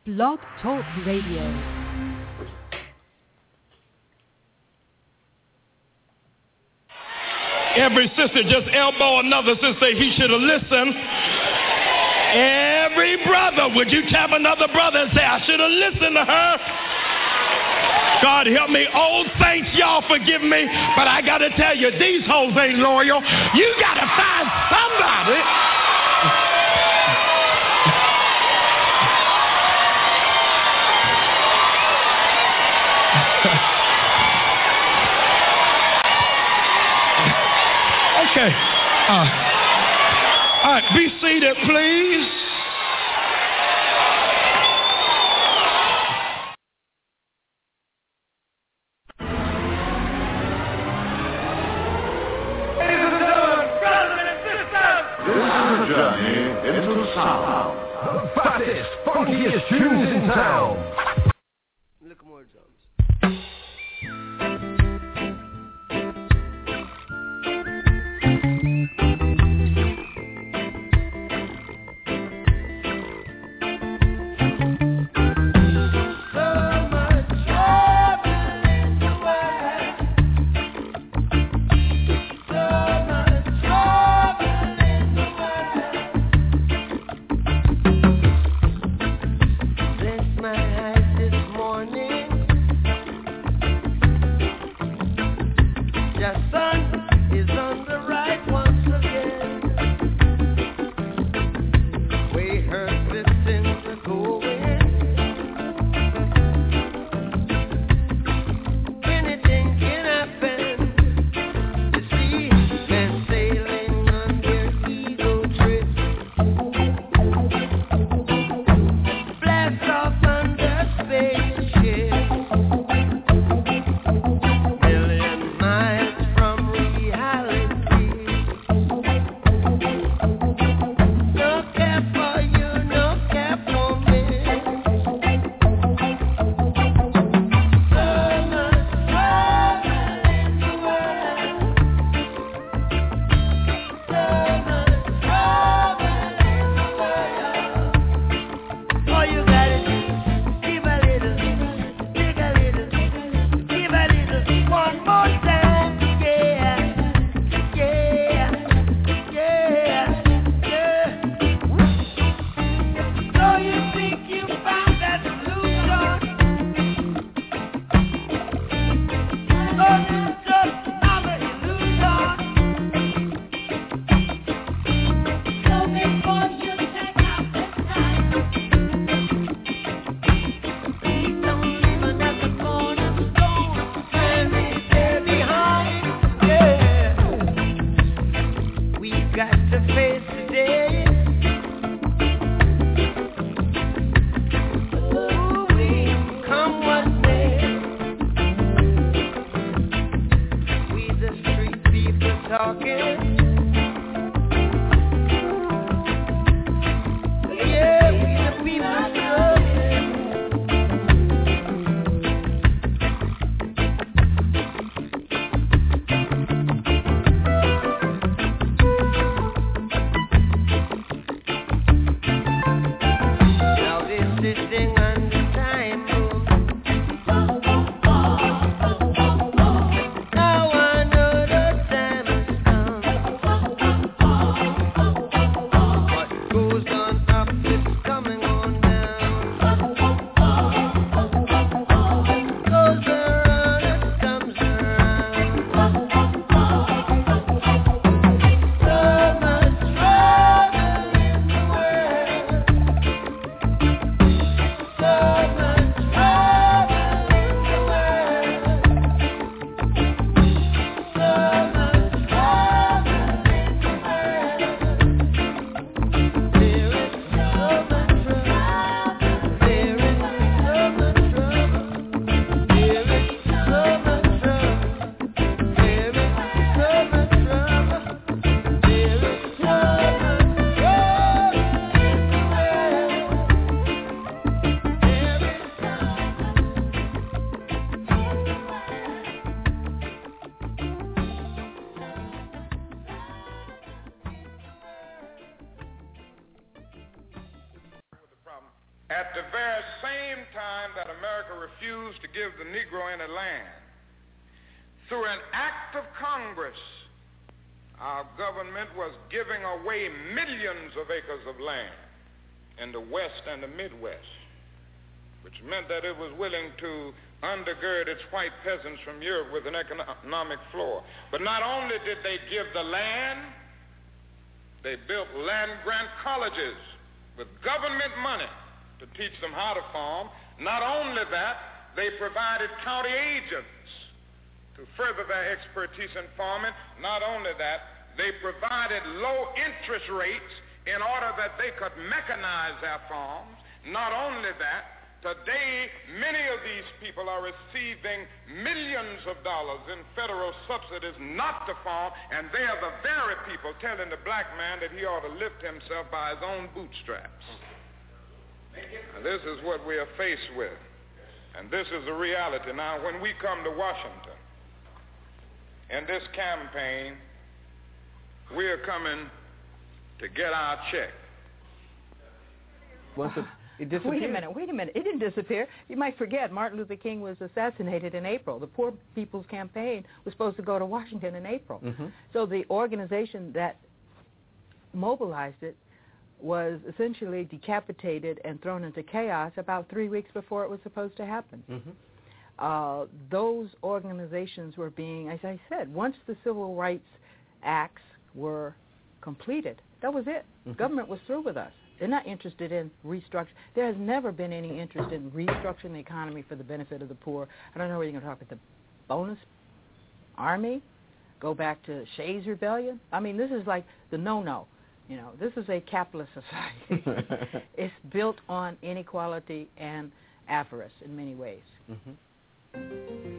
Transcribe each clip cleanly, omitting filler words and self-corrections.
Blog Talk Radio. Every sister just elbow another sister. He should have listened. Every brother, would you tap another brother and say, I should have listened to her? God help me. Old saints, y'all forgive me, but I got to tell you, these hoes ain't loyal. You got to find somebody. Okay. All right, be seated, please. Ladies and gentlemen, brothers and sisters, this is a journey into sound. The fattest, funkiest tunes in town. Look more drums. Bless my eyes. at the very same time that America refused to give the Negro any land, through an act of Congress, our government was giving away millions of acres of land in the West and the Midwest, which meant that it was willing to undergird its white peasants from Europe with an economic floor. But not only did they give the land, they built land-grant colleges with government money to teach them how to farm. Not only that, they provided county agents to further their expertise in farming. Not only that, they provided low interest rates in order that they could mechanize their farms. Not only that, today many of these people are receiving millions of dollars in federal subsidies not to farm, and they are the very people telling the black man that he ought to lift himself by his own bootstraps. Now, this is what we are faced with, and this is the reality. Now, when we come to Washington in this campaign, we are coming to get our check. It disappeared. Wait a minute. It didn't disappear. You might forget Martin Luther King was assassinated in April. The Poor People's Campaign was supposed to go to Washington in April. Mm-hmm. So the organization that mobilized it was essentially decapitated and thrown into chaos about 3 weeks before it was supposed to happen. Mm-hmm. Those organizations were being, as I said, once the Civil Rights Acts were completed, that was it. Mm-hmm. Government was through with us. They're not interested in restructuring. There has never been any interest in restructuring the economy for the benefit of the poor. I don't know whether you're going to talk about the bonus army, go back to Shays' Rebellion. I mean, this is like the no-no. You know, this is a capitalist society. It's built on inequality and avarice in many ways. Mm-hmm.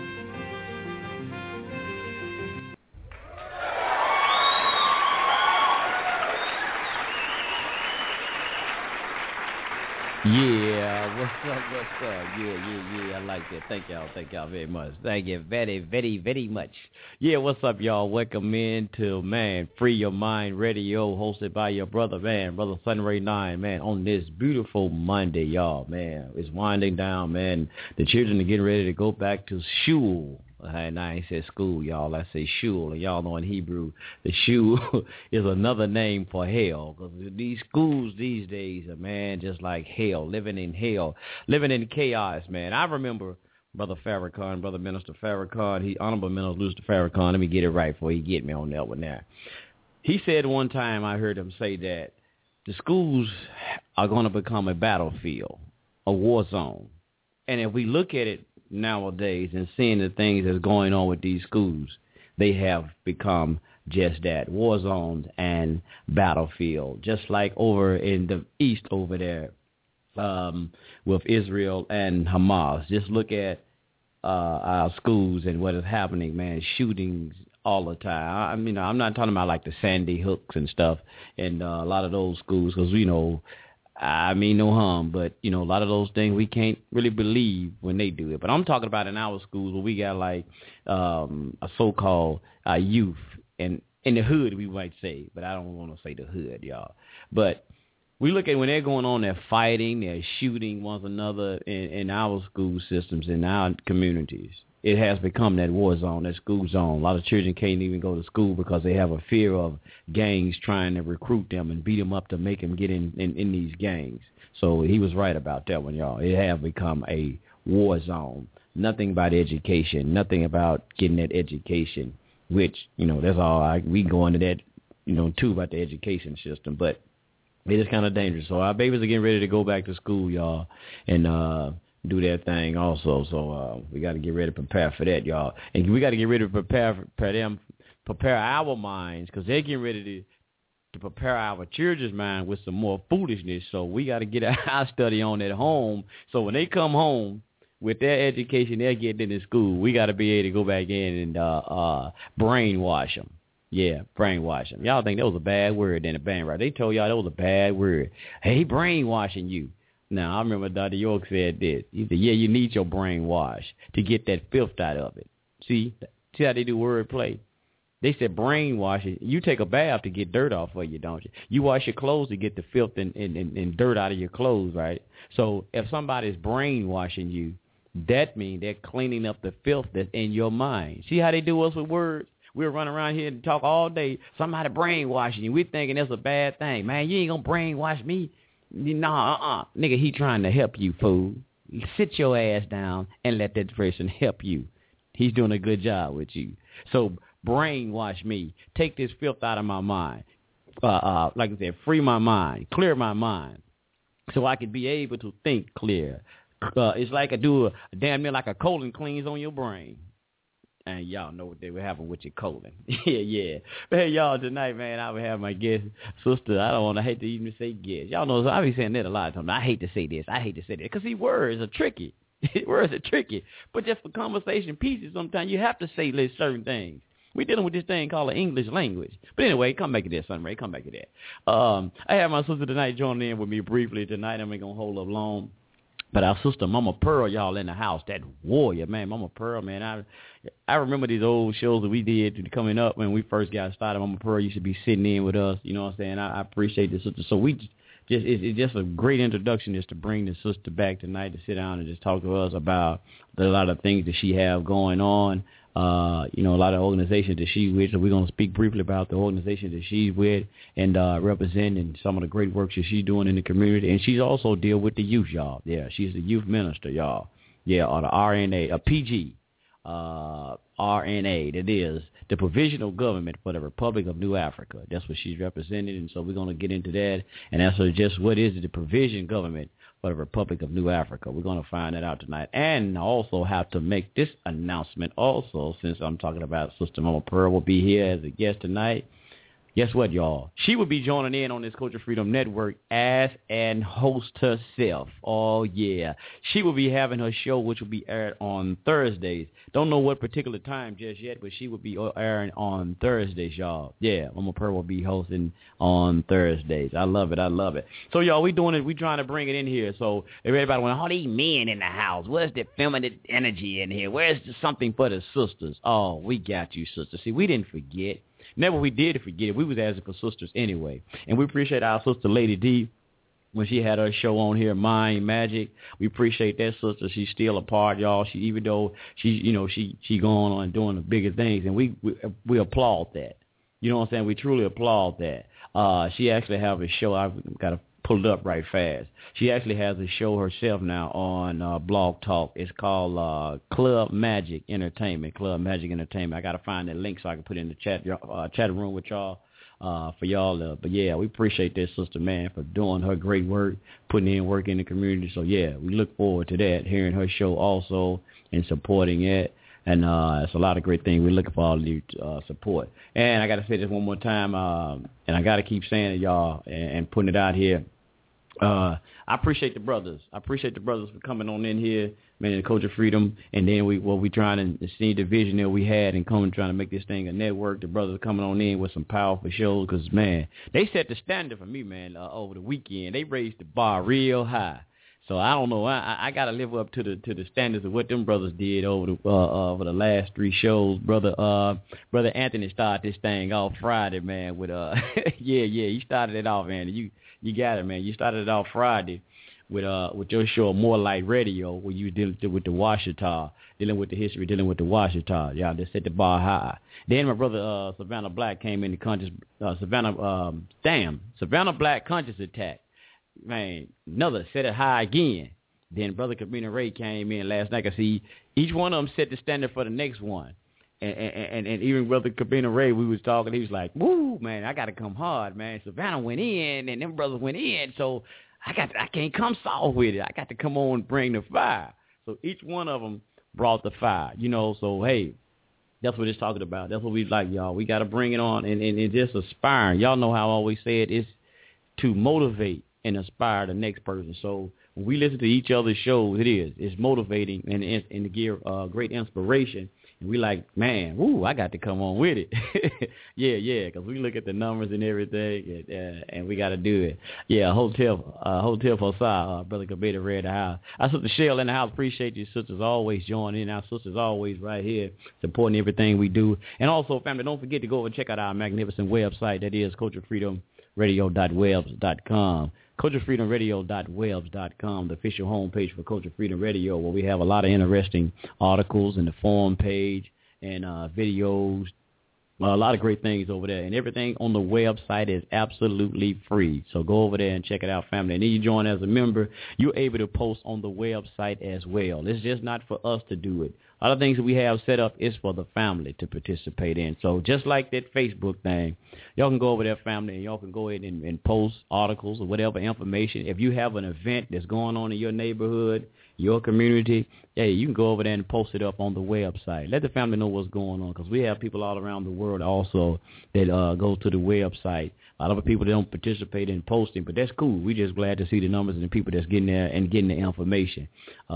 Yeah, what's up? Yeah, I like that. Thank y'all very much. Thank you very much. Yeah, what's up, y'all? Welcome in to, Free Your Mind Radio, hosted by your brother, Brother Sunray 9, on this beautiful Monday, y'all, It's winding down, The children are getting ready to go back to shul. And I ain't said school, y'all. I say shul. And y'all know in Hebrew, the shul is another name for hell. Because these schools these days are, just like hell, living in chaos, I remember Brother Farrakhan, Brother Minister Farrakhan, Honorable Minister Farrakhan. Let me get it right before he get me on that one now. He said one time, I heard him say that the schools are going to become a battlefield, a war zone. And if we look at it nowadays and seeing the things that's going on with these schools, they have become just that, war zones and battlefield, just like over in the east over there with Israel and Hamas. Just look at our schools and what is happening, shootings all the time. I'm not talking about like the Sandy Hooks and stuff and a lot of those schools because, I mean no harm, but, a lot of those things we can't really believe when they do it. But I'm talking about in our schools where we got like a so-called youth, and in the hood we might say, but I don't want to say the hood, y'all. But we look at when they're going on, they're fighting, they're shooting one another in our school systems, in our communities. It has become that war zone, that school zone. A lot of children can't even go to school because they have a fear of gangs trying to recruit them and beat them up to make them get in these gangs. So he was right about that one, y'all. It has become a war zone. Nothing about education, nothing about getting that education, which, that's all we go into that, too, about the education system. But it is kind of dangerous. So our babies are getting ready to go back to school, y'all, and do that thing also. So we got to get ready to prepare for that, y'all. And we got to get ready to prepare our minds, because they're getting ready to prepare our children's mind with some more foolishness. So we got to get our study on at home. So when they come home with their education they're getting in school, we got to be able to go back in and brainwash them. Yeah, brainwash them. Y'all think that was a bad word in the band, right? They told y'all that was a bad word. Hey, brainwashing you. Now, I remember Dr. York said this. He said, yeah, you need your brainwash to get that filth out of it. See how they do wordplay? They said brainwashing. You take a bath to get dirt off of you, don't you? You wash your clothes to get the filth and dirt out of your clothes, right? So if somebody's brainwashing you, that means they're cleaning up the filth that's in your mind. See how they do us with words? We'll run around here and talk all day. Somebody brainwashing you. We're thinking that's a bad thing. Man, you ain't going to brainwash me. Nah, Nigga, he trying to help you, fool. Sit your ass down and let that person help you. He's doing a good job with you. So brainwash me. Take this filth out of my mind. Like I said, free my mind. Clear my mind so I can be able to think clear. It's like I do a damn near like a colon cleans on your brain. And y'all know what they were having with your colon. yeah. But hey, y'all, tonight, man, I would have my guest, sister. I don't want to hate to even say guest. Y'all know, I be saying that a lot of times. I hate to say this. I hate to say that. Because, see, words are tricky. Words are tricky. But just for conversation pieces, sometimes you have to say certain things. We're dealing with this thing called the English language. But anyway, come back to that, Sunray. Come back to that. I have my sister tonight joining in with me briefly tonight. I'm not going to hold up long. But our sister, Mama Pearl, y'all in the house, that warrior, man. Mama Pearl, man. I remember these old shows that we did coming up when we first got started. Mama Pearl used to be sitting in with us. You know what I'm saying? I appreciate this sister. So it's just a great introduction just to bring the sister back tonight to sit down and just talk to us about a lot of things that she have going on. A lot of organizations that she's with. So we're going to speak briefly about the organization that she's with and representing some of the great work that she's doing in the community. And she's also deal with the youth, y'all. Yeah, she's the youth minister, y'all. Yeah, or the RNA, a PG, RNA, that is the Provisional Government for the Republic of New Africa. That's what she's represented. And so we're going to get into that. And that's just what is the Provision Government for the Republic of New Africa. We're going to find that out tonight. And also have to make this announcement also, since I'm talking about Sister Mama Pearl will be here as a guest tonight. Guess what, y'all? She will be joining in on this Culture Freedom Network as an host herself. Oh, yeah. She will be having her show, which will be aired on Thursdays. Don't know what particular time just yet, but she will be airing on Thursdays, y'all. Yeah, Mama Pearl will be hosting on Thursdays. I love it. I love it. So, y'all, we doing it. We trying to bring it in here. So, everybody went, oh, these men in the house. Where's the feminine energy in here? Where's something for the sisters? Oh, we got you, sisters. See, we didn't forget. Never we did forget it. We was asking for sisters anyway. And we appreciate our sister, Lady D, when she had her show on here, Mind Magic. We appreciate that sister. She's still a part, y'all. She, even though she going on and doing the bigger things, and we applaud that. You know what I'm saying? We truly applaud that. She actually have a show. I've got to pull it up right fast. She actually has a show herself now on Blog Talk. It's called Club Magic Entertainment. Club Magic Entertainment. I got to find that link so I can put it in the chat room with y'all for y'all. But, yeah, we appreciate this sister, man, for doing her great work, putting in work in the community. So, yeah, we look forward to that, hearing her show also and supporting it. And it's a lot of great things. We're looking for all of you support. And I got to say this one more time, and I got to keep saying it, y'all, and putting it out here. I appreciate the brothers. I appreciate the brothers for coming on in here, man, in Culture Freedom. And then we trying to see the vision that we had and trying to make this thing a network. The brothers coming on in with some powerful shows because, man, they set the standard for me, man, over the weekend. They raised the bar real high. So I don't know. I got to live up to the standards of what them brothers did over the last three shows. Brother Anthony started this thing off Friday, man. With you started it off, man. You got it, man. You started it off Friday with your show More Light Radio, where you dealing with the Washita, dealing with the history, dealing with the Washita. Y'all just set the bar high. Then my brother Savannah Black came in the conscious Savannah Black conscious attack. Man, another set it high again. Then Brother Kabina Ray came in last night. I see each one of them set the standard for the next one. And even Brother Kabina Ray, we was talking, he was like, woo, man, I got to come hard, man. Savannah went in, and them brothers went in, so I can't come soft with it. I got to come on and bring the fire. So each one of them brought the fire, so, hey, that's what it's talking about. That's what we like, y'all. We got to bring it on and just aspiring. Y'all know how I always say it is to motivate and inspire the next person. So when we listen to each other's shows, it's motivating and to give great inspiration And we like, man, I got to come on with it. yeah, because we look at the numbers and everything, and we got to do it. Yeah, Hotel for Sal, Brother Kabeda read the house. Our sister Shell in the house, appreciate you sisters always joining in. Our sisters always right here supporting everything we do. And also, family, don't forget to go over and check out our magnificent website. That is culturefreedomradio.webs.com. culturefreedomradio.webs.com, the official homepage for Culture Freedom Radio, where we have a lot of interesting articles and the forum page and videos, a lot of great things over there. And everything on the website is absolutely free. So go over there and check it out, family. And then you join as a member, you're able to post on the website as well. It's just not for us to do it. A lot of things that we have set up is for the family to participate in. So just like that Facebook thing, y'all can go over there, family, and y'all can go ahead and post articles or whatever information. If you have an event that's going on in your neighborhood, your community, hey, you can go over there and post it up on the website. Let the family know what's going on, because we have people all around the world also that go to the website. A lot of people that don't participate in posting, but that's cool. We're just glad to see the numbers and the people that's getting there and getting the information.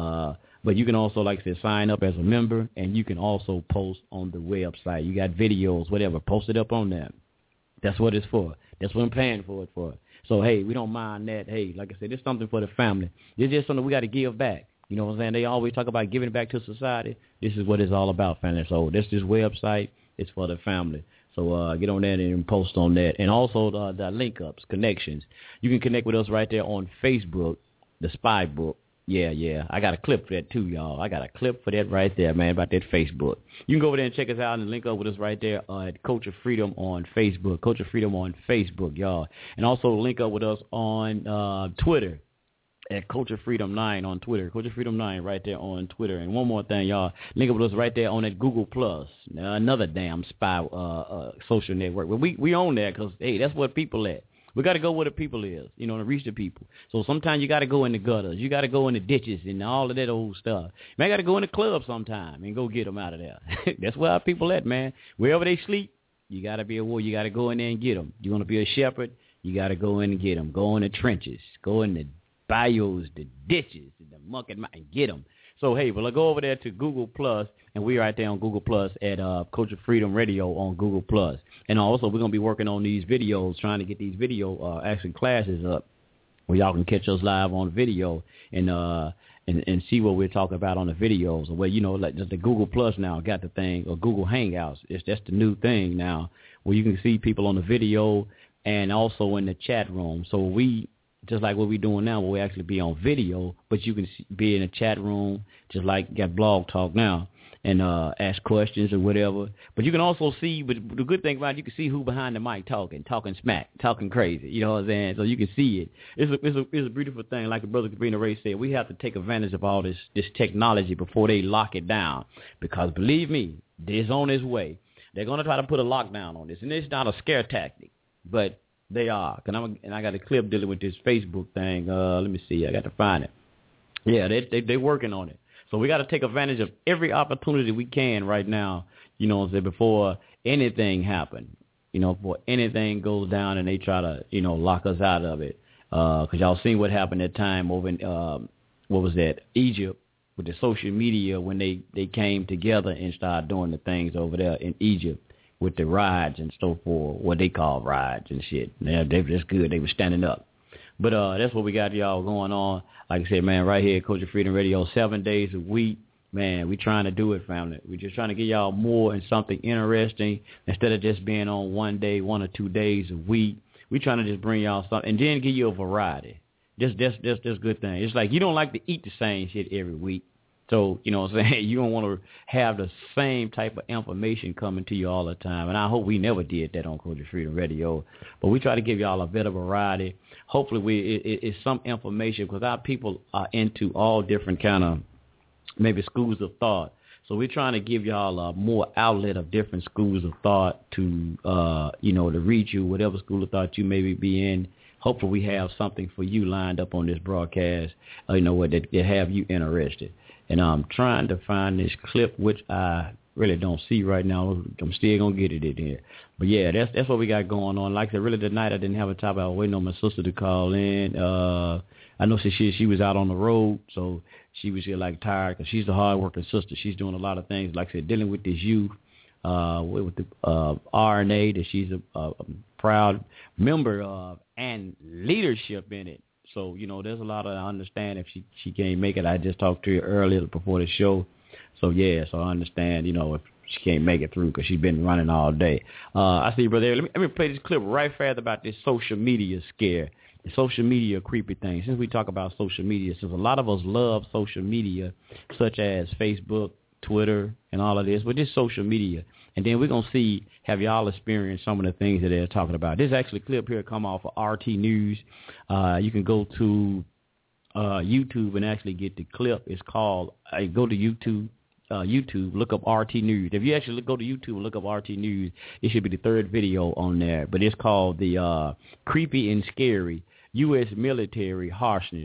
But you can also, like I said, sign up as a member, and you can also post on the website. You got videos, whatever, post it up on there. That's what it's for. That's what I'm paying for it for. So, hey, we don't mind that. Hey, like I said, it's something for the family. It's just something we got to give back. You know what I'm saying? They always talk about giving back to society. This is what it's all about, family. So this website is for the family. So get on that and post on that. And also the link-ups, connections. You can connect with us right there on Facebook, the Spy Book. Yeah. I got a clip for that, too, y'all. I got a clip for that right there, man, about that Facebook. You can go over there and check us out and link up with us right there at Culture Freedom on Facebook. Culture Freedom on Facebook, y'all. And also link up with us on Twitter at Culture Freedom 9 on Twitter. Culture Freedom 9 right there on Twitter. And one more thing, y'all. Link up with us right there on that Google Plus. Another damn spy social network. But we own that because, hey, that's what people at. We got to go where the people is, you know, to reach the people. So sometimes you got to go in the gutters. You got to go in the ditches and all of that old stuff. Man, got to go in the club sometime and go get them out of there. That's where our people at, man. Wherever they sleep, you got to be a warrior. You got to go in there and get them. You want to be a shepherd, you got to go in and get them. Go in the trenches. Go in the bayous, the ditches, the muck and get them. So, hey, well, I'll go over there to Google Plus, and we're right there on Google Plus at Culture Freedom Radio on Google Plus. And also, we're going to be working on these videos, trying to get these video action classes up where y'all can catch us live on video and see what we're talking about on the videos. Well, you know, like just the Google Plus now got the thing, or Google Hangouts. That's the new thing now, where you can see people on the video and also in the chat room. So we, just like what we're doing now, where we actually be on video, but you can be in a chat room, just like got Blog Talk now, and ask questions or whatever. But you can also see, but the good thing about it, you can see who behind the mic talking smack, talking crazy. You know what I'm saying? So you can see it. It's a beautiful thing. Like the brother Kabrina Ray said, we have to take advantage of all this technology before they lock it down. Because believe me, it's on its way. They're going to try to put a lockdown on this, and it's not a scare tactic, but they are. And I got a clip dealing with this Facebook thing. Let me see. I got to find it. Yeah, they're working on it. So we got to take advantage of every opportunity we can right now, you know what I'm saying, before anything happens, you know, before anything goes down and they try to, you know, lock us out of it. Because y'all seen what happened that time over in, what was that, Egypt, with the social media when they came together and started doing the things over there in Egypt with the rides and so forth, what they call rides and shit. Yeah, that's good. They were standing up. But that's what we got y'all going on. Like I said, man, right here at Culture Freedom Radio, 7 days a week. Man, we trying to do it, family. We're just trying to get y'all more and something interesting instead of just being on 1 day, 1 or 2 days a week. We trying to just bring y'all something and then give you a variety. Just good thing. It's like you don't like to eat the same shit every week. So, you know what I'm saying, you don't want to have the same type of information coming to you all the time. And I hope we never did that on Culture Freedom Radio. But we try to give y'all a bit of variety. Hopefully it's some information, because our people are into all different kind of maybe schools of thought. So we're trying to give y'all a more outlet of different schools of thought to, you know, to reach you, whatever school of thought you may be in. Hopefully we have something for you lined up on this broadcast, you know, that have you interested. And I'm trying to find this clip, which I really don't see right now. I'm still going to get it in here. But, yeah, that's what we got going on. Like I said, really tonight I didn't have a topic. I was waiting on my sister to call in. I know she was out on the road, so she was like tired because she's a hard-working sister. She's doing a lot of things, like I said, dealing with this youth, with the RNA that she's a proud member of and leadership in it. So, there's a lot of I understand if she can't make it. I just talked to her earlier before the show. So, yeah, so I understand, if she can't make it through because she's been running all day. I see you, brother. Let me play this clip right fast about this social media scare, the social media creepy thing. Since we talk about social media, since a lot of us love social media, such as Facebook, Twitter, and all of this, but this social media. And then we're going to have y'all experience some of the things that they're talking about. This actually clip here come off of RT News. You can go to YouTube and actually get the clip. It's called, go to YouTube, look up RT News. If you actually go to YouTube and look up RT News, it should be the third video on there. But it's called the Creepy and Scary U.S. Military Harness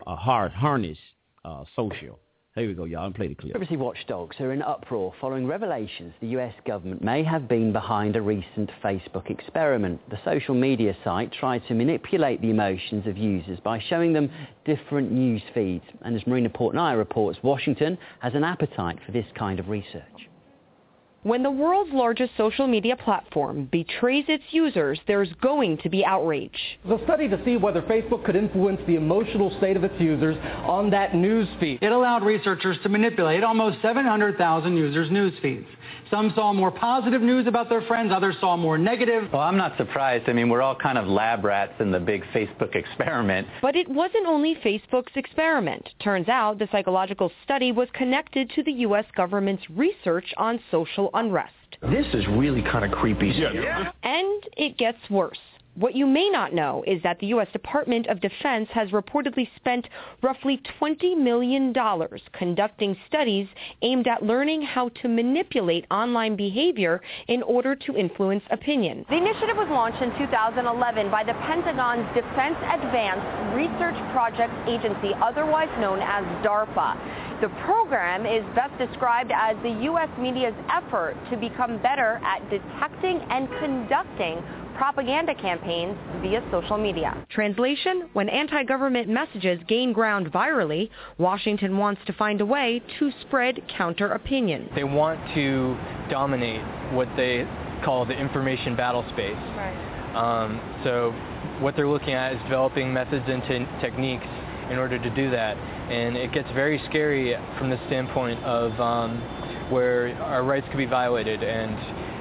Social. Here we go, y'all. I'm play the clip. Privacy watchdogs are in uproar following revelations the US government may have been behind a recent Facebook experiment. The social media site tried to manipulate the emotions of users by showing them different news feeds. And as Marina Portnaya reports, Washington has an appetite for this kind of research. When the world's largest social media platform betrays its users, there's going to be outrage. The study to see whether Facebook could influence the emotional state of its users on that news feed. It allowed researchers to manipulate almost 700,000 users' news feeds. Some saw more positive news about their friends, others saw more negative. Well, I'm not surprised. I mean, we're all kind of lab rats in the big Facebook experiment. But it wasn't only Facebook's experiment. Turns out the psychological study was connected to the U.S. government's research on social unrest. This is really kind of creepy. Yeah. And it gets worse. What you may not know is that the U.S. Department of Defense has reportedly spent roughly $20 million conducting studies aimed at learning how to manipulate online behavior in order to influence opinion. The initiative was launched in 2011 by the Pentagon's Defense Advanced Research Projects Agency, otherwise known as DARPA. The program is best described as the U.S. media's effort to become better at detecting and conducting propaganda campaigns via social media. Translation: when anti-government messages gain ground virally, Washington wants to find a way to spread counter-opinion. They want to dominate what they call the information battle space. Right. So what they're looking at is developing methods and techniques in order to do that. And it gets very scary from the standpoint of where our rights could be violated and,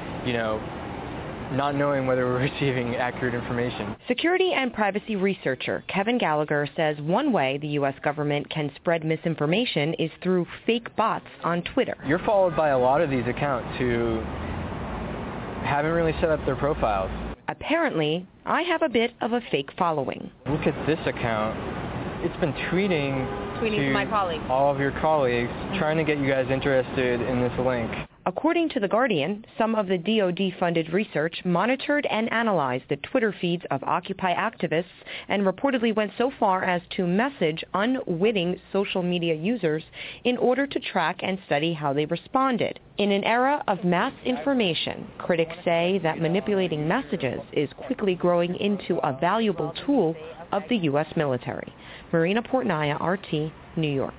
not knowing whether we're receiving accurate information. Security and privacy researcher Kevin Gallagher says one way the U.S. government can spread misinformation is through fake bots on Twitter. You're followed by a lot of these accounts who haven't really set up their profiles. Apparently, I have a bit of a fake following. Look at this account. It's been tweeting to my colleagues. All of your colleagues, trying to get you guys interested in this link. According to The Guardian, some of the DoD-funded research monitored and analyzed the Twitter feeds of Occupy activists and reportedly went so far as to message unwitting social media users in order to track and study how they responded. In an era of mass information, critics say that manipulating messages is quickly growing into a valuable tool of the U.S. military. Marina Portnaya, RT, New York.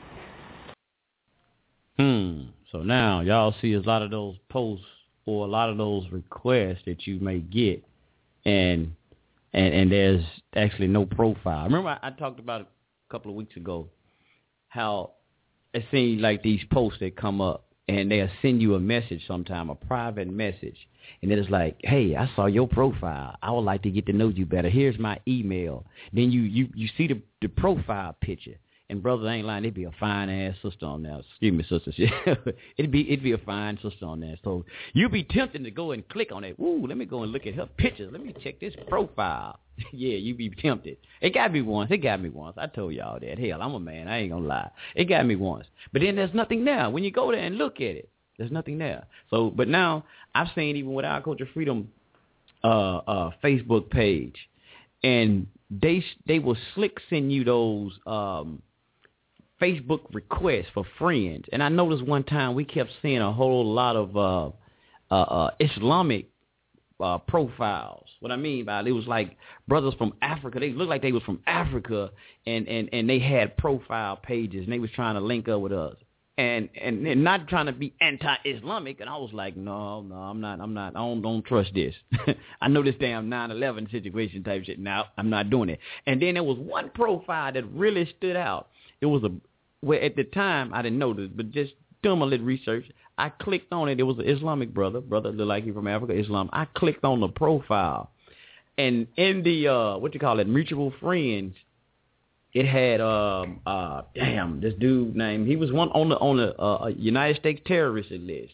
So now y'all see a lot of those posts or a lot of those requests that you may get, and there's actually no profile. Remember I talked about a couple of weeks ago how it seems like these posts that come up and they'll send you a message sometime, a private message, and then it's like, hey, I saw your profile. I would like to get to know you better. Here's my email. Then you see the profile picture. And brothers ain't lying, it'd be a fine ass sister on there. Excuse me, sisters. it'd be a fine sister on there. So you'd be tempted to go and click on it. Ooh, let me go and look at her pictures. Let me check this profile. Yeah, you'd be tempted. It got me once. I told y'all that. Hell, I'm a man. I ain't gonna lie. It got me once. But then there's nothing there. When you go there and look at it, there's nothing there. So, but now I've seen even with our Culture Freedom Facebook page, and they will slick send you those Facebook requests for friends. And I noticed one time we kept seeing a whole lot of Islamic profiles. What I mean by it was like brothers from Africa. They looked like they was from Africa, and they had profile pages, and they was trying to link up with us. And not trying to be anti-Islamic, and I was like, no, I'm not. I don't trust this. I know this damn 9/11 situation type shit. Now I'm not doing it. And then there was one profile that really stood out. It was at the time I didn't know this, but just doing a little research, I clicked on it. It was an Islamic brother looked like he from Africa, Islam. I clicked on the profile, and in the mutual friends. It had this dude named, he was one on the United States terrorist list.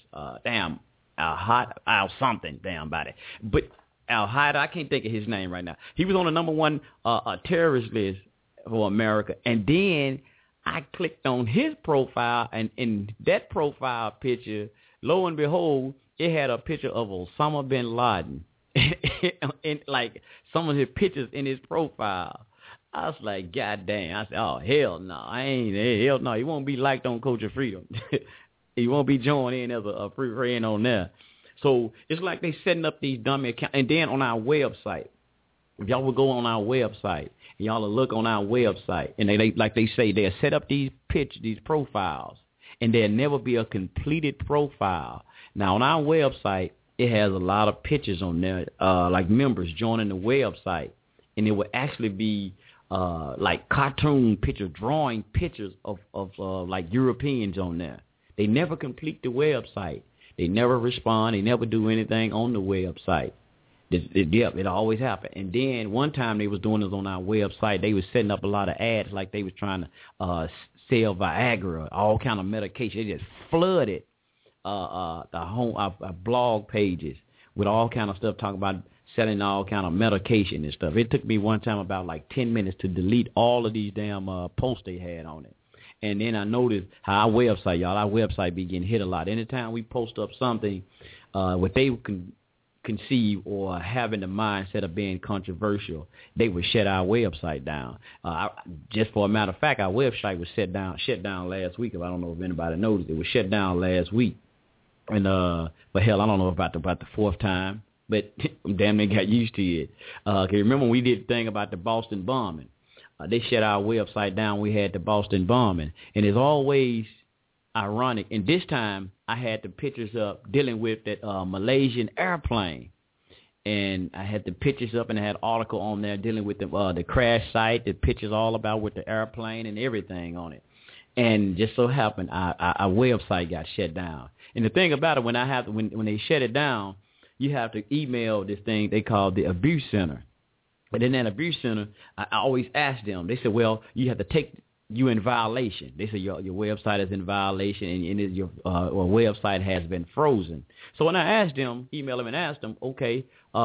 Al something, about it. But Al Haida, I can't think of his name right now. He was on the number one terrorist list for America. And then I clicked on his profile, and in that profile picture, lo and behold, it had a picture of Osama bin Laden, and like some of his pictures in his profile. I was like, God damn. I said, oh, hell no. Hell no. He won't be liked on Culture Freedom. He won't be joined in as a free friend on there. So it's like they setting up these dummy accounts. And then on our website, if y'all would go on our website, and y'all will look on our website, and they like they say, they'll set up these profiles, and there'll never be a completed profile. Now, on our website, it has a lot of pictures on there, like members joining the website, and it will actually be like cartoon pictures, drawing pictures of like Europeans on there. They never complete the website. They never respond. They never do anything on the website. It always happens. And then one time they was doing this on our website. They was setting up a lot of ads like they was trying to sell Viagra, all kind of medication. They just flooded our blog pages with all kind of stuff talking about selling all kind of medication and stuff. It took me one time about like 10 minutes to delete all of these damn posts they had on it. And then I noticed how our website be getting hit a lot. Anytime we post up something, what they can conceive or have in the mindset of being controversial, they would shut our website down. Just for a matter of fact, our website was shut down last week. If I don't know if anybody noticed, it was shut down last week. And but hell, I don't know about the fourth time. But damn, they got used to it. Can you remember when we did the thing about the Boston bombing? They shut our website down. We had the Boston bombing. And it's always ironic. And this time, I had the pictures up dealing with that Malaysian airplane. And I had the pictures up, and I had an article on there dealing with the crash site, the pictures all about with the airplane and everything on it. And just so happened, our website got shut down. And the thing about it, when they shut it down, you have to email this thing they call the Abuse Center. And in that Abuse Center, I always ask them, they said, well, you have to take you in violation. They said your website is in violation, and your website has been frozen. So when I asked them, email them and asked them, okay,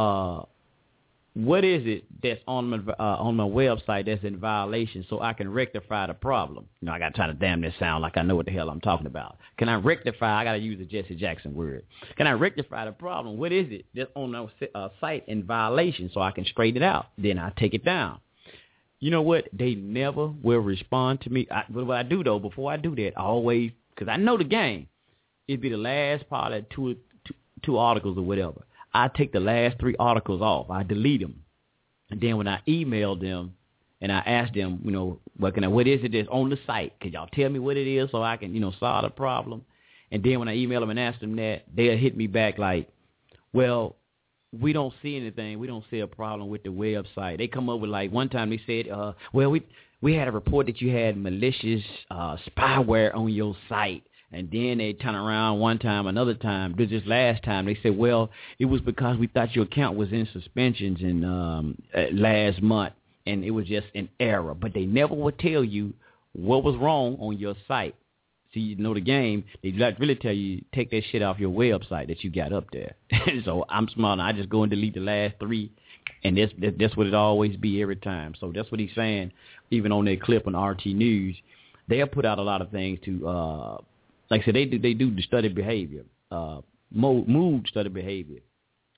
what is it that's on my website that's in violation so I can rectify the problem? You know, I got to try to damn this sound like I know what the hell I'm talking about. Can I rectify? I got to use a Jesse Jackson word. Can I rectify the problem? What is it that's on the site in violation so I can straighten it out? Then I take it down. You know what? They never will respond to me. What I do, though, before I do that, I always, because I know the game, it'd be the last part of two articles or whatever. I take the last 3 articles off. I delete them. And then when I email them and I ask them, you know, what is it that's on the site? Can y'all tell me what it is so I can, solve the problem? And then when I email them and ask them that, they'll hit me back like, well, we don't see anything. We don't see a problem with the website. They come up with like, one time they said, well, we had a report that you had malicious spyware on your site. And then they turn around another time, this last time, they said, well, it was because we thought your account was in suspensions in last month, and it was just an error. But they never would tell you what was wrong on your site. See, you know the game. They really tell you, take that shit off your website that you got up there. So I'm smart. I just go and delete the last 3, and that's what it always be every time. So that's what he's saying, even on that clip on RT News. They'll put out a lot of things to like I said, they do the study behavior, mood study behavior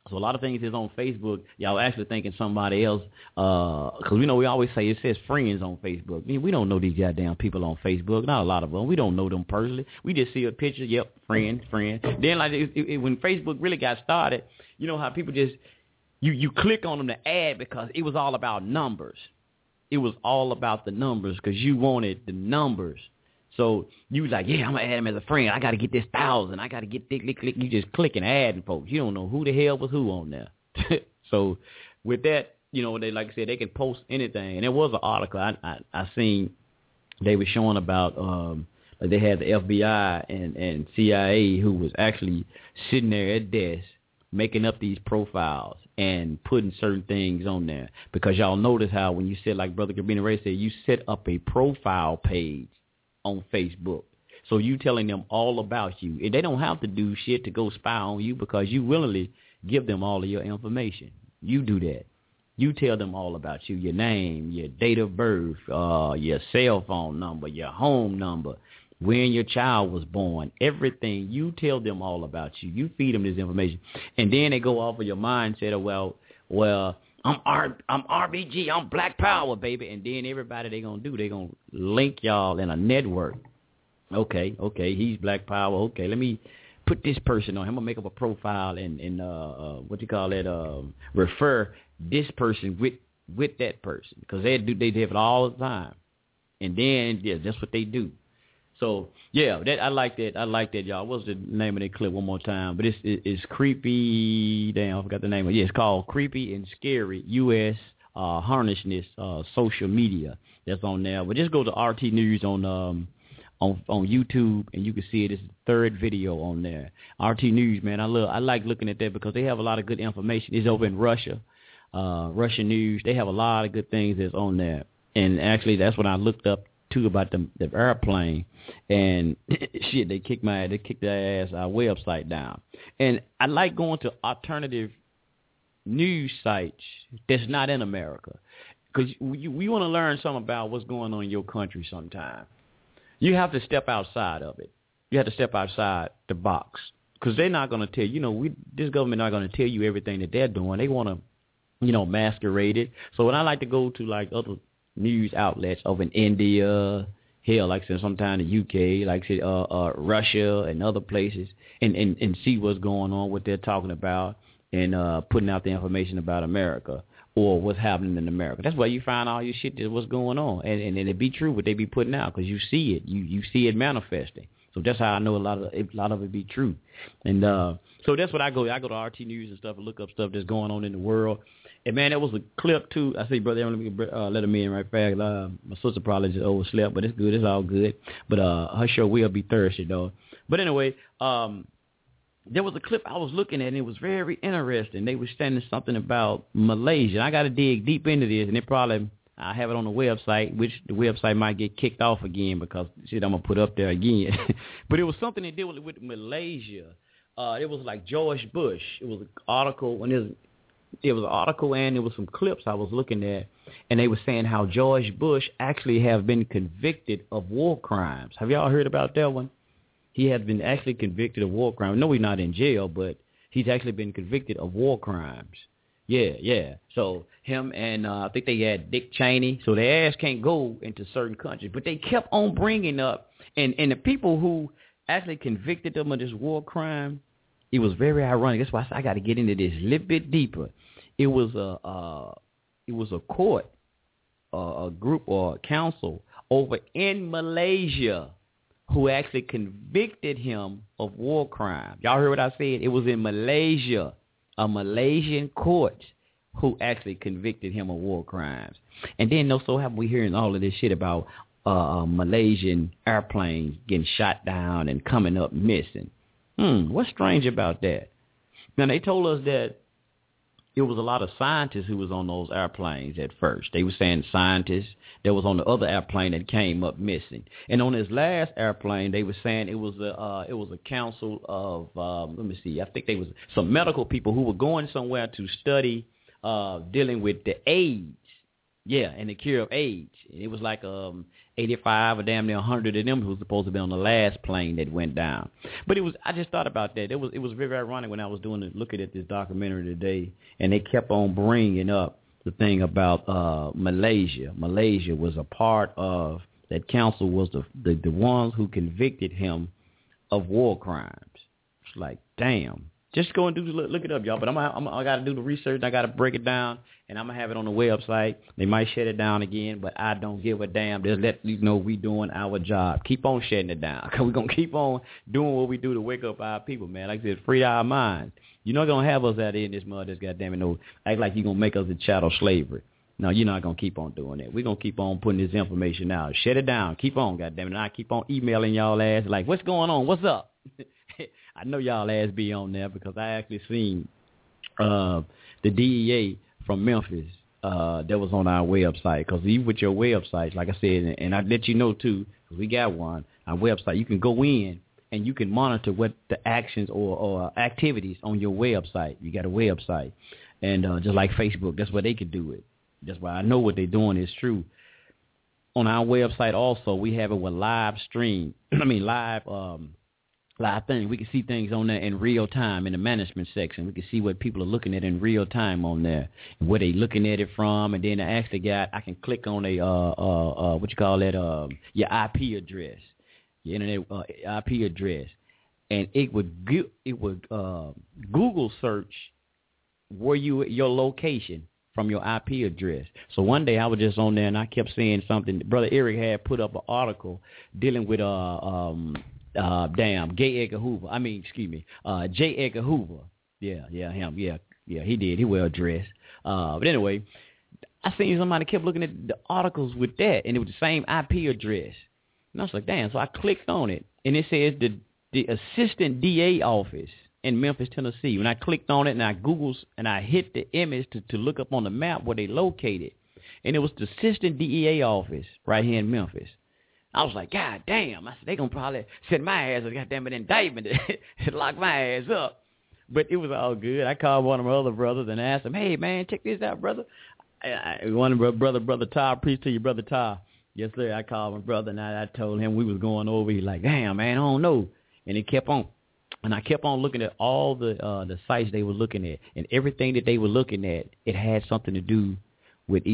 So a lot of things is on Facebook. Y'all actually thinking somebody else, because we always say it says friends on Facebook. I mean, we don't know these goddamn people on Facebook. Not a lot of them. We don't know them personally. We just see a picture. Yep, friend. Then like when Facebook really got started, you know how people just you click on them to add because it was all about numbers. It was all about the numbers because you wanted the numbers. So you was like, yeah, I'm going to add him as a friend. I got to get this 1,000. I got to get click. You just clicking, adding folks. You don't know who the hell was who on there. So with that, they, like I said, they can post anything. And there was an article I seen they were showing about they had the FBI and CIA who was actually sitting there at desks making up these profiles and putting certain things on there. Because y'all notice how when you said, like Brother Gabina Ray said, you set up a profile page on Facebook. So you telling them all about you. And they don't have to do shit to go spy on you because you willingly give them all of your information. You do that. You tell them all about you, your name, your date of birth, your cell phone number, your home number, when your child was born, everything. You tell them all about you. You feed them this information. And then they go off of your mindset of, well, I'm RBG, I'm Black Power, baby. And then everybody they going to link y'all in a network. Okay, he's Black Power. Okay, let me put this person on. I'm going to make up a profile and refer this person with that person. Because they do it all the time. And then, yeah, that's what they do. So, yeah, I like that. Y'all. What's the name of that clip one more time? But it's Creepy. Damn, I forgot the name of it. Yeah, it's called Creepy and Scary U.S. Harnishness Social Media. That's on there. But just go to RT News on YouTube, and you can see it. It's the third video on there. RT News, man, I like looking at that because they have a lot of good information. It's over in Russia. Russian News. They have a lot of good things that's on there. And actually, that's what I looked up too about the airplane, and shit, they kicked their ass our website down. And I like going to alternative news sites that's not in America, because we want to learn something about what's going on in your country. Sometime you have to step outside of it. You have to step outside the box, because they're not going to tell you. This government not going to tell you everything that they're doing. They want to, masquerade it. So when I like to go to like other news outlets over in India, hell, like I said, sometime the UK, like I said, Russia and other places, and see what's going on, what they're talking about, and putting out the information about America or what's happening in America. That's where you find all your shit, what's going on, and it be true what they be putting out, because you see it, you see it manifesting. So that's how I know a lot of it be true. And so that's what I go. I go to RT News and stuff and look up stuff that's going on in the world. And, man, that was a clip, too. I say, brother, let me let him in right fast. My sister probably just overslept, but it's good. It's all good. But her show will be Thursday, though. But anyway, there was a clip I was looking at, and it was very interesting. They were saying something about Malaysia. I got to dig deep into this, and I have it on the website, which the website might get kicked off again because, shit, I'm going to put up there again. But it was something to do with Malaysia. It was like George Bush. It was an article, and it was an article, and there was some clips I was looking at, and they were saying how George Bush actually have been convicted of war crimes. Have y'all heard about that one? He has been actually convicted of war crimes. No, he's not in jail, but he's actually been convicted of war crimes. Yeah. So him and I think they had Dick Cheney. So their ass can't go into certain countries, but they kept on bringing up, and the people who actually convicted them of this war crime, it was very ironic. That's why I got to get into this a little bit deeper. It was a court, a group or a council over in Malaysia who actually convicted him of war crimes. Y'all heard what I said? It was in Malaysia, a Malaysian court who actually convicted him of war crimes. And then so have we hearing all of this shit about Malaysian airplanes getting shot down and coming up missing. What's strange about that? Now, they told us that it was a lot of scientists who was on those airplanes at first. They were saying scientists that was on the other airplane that came up missing. And on this last airplane, they were saying it was a council of, let me see, I think they was some medical people who were going somewhere to study dealing with the AIDS. Yeah, and the cure of AIDS. It was like 85 or damn near 100 of them who was supposed to be on the last plane that went down. But I just thought about that. It was very, very ironic when I was looking at this documentary today, and they kept on bringing up the thing about Malaysia. Malaysia was a part of that council, was the ones who convicted him of war crimes. It's like, damn. Just go and look it up, y'all. But I got to do the research. I got to break it down, and I'm going to have it on the website. They might shut it down again, but I don't give a damn. Just let you know we doing our job. Keep on shutting it down, because we're going to keep on doing what we do to wake up our people, man. Like I said, free our minds. You're not going to have us out there in this mud, this goddamn no, act like you're going to make us a chattel slavery. No, you're not going to keep on doing that. We're going to keep on putting this information out. Shut it down. Keep on, goddamn it. And I keep on emailing y'all ass like, what's going on? What's up? I know y'all ass be on there because I actually seen the DEA from Memphis that was on our website. Because even with your websites, like I said, and I let you know too, because we got one, our website, you can go in and you can monitor what the actions or activities on your website. You got a website. And just like Facebook, that's where they can do it. That's why I know what they're doing is true. On our website also, we have it with live stream. Live thing. We can see things on there in real time in the management section. We can see what people are looking at in real time on there, and where they looking at it from. And then I actually I can click on your IP address, your internet IP address, and it would Google search where your location from your IP address. So one day I was just on there and I kept seeing something. Brother Eric had put up an article dealing with J. Edgar Hoover. J. Edgar Hoover. Yeah, him. Yeah, he did. He well dressed. But anyway, I seen somebody kept looking at the articles with that, and it was the same IP address. And I was like, damn. So I clicked on it, and it says the assistant DA office in Memphis, Tennessee. When I clicked on it and I Googled and I hit the image to look up on the map where they located, and it was the assistant DEA office right here in Memphis. I was like, God damn. I said, they going to probably send my ass a goddamn indictment and lock my ass up. But it was all good. I called one of my other brothers and asked him, hey, man, check this out, brother. One of my brother Ty, preach to you, brother Ty. Yes, sir. I called my brother and I told him we was going over. He's like, damn, man, I don't know. And it kept on. And I kept on looking at all the sites they were looking at. And everything that they were looking at, it had something to do with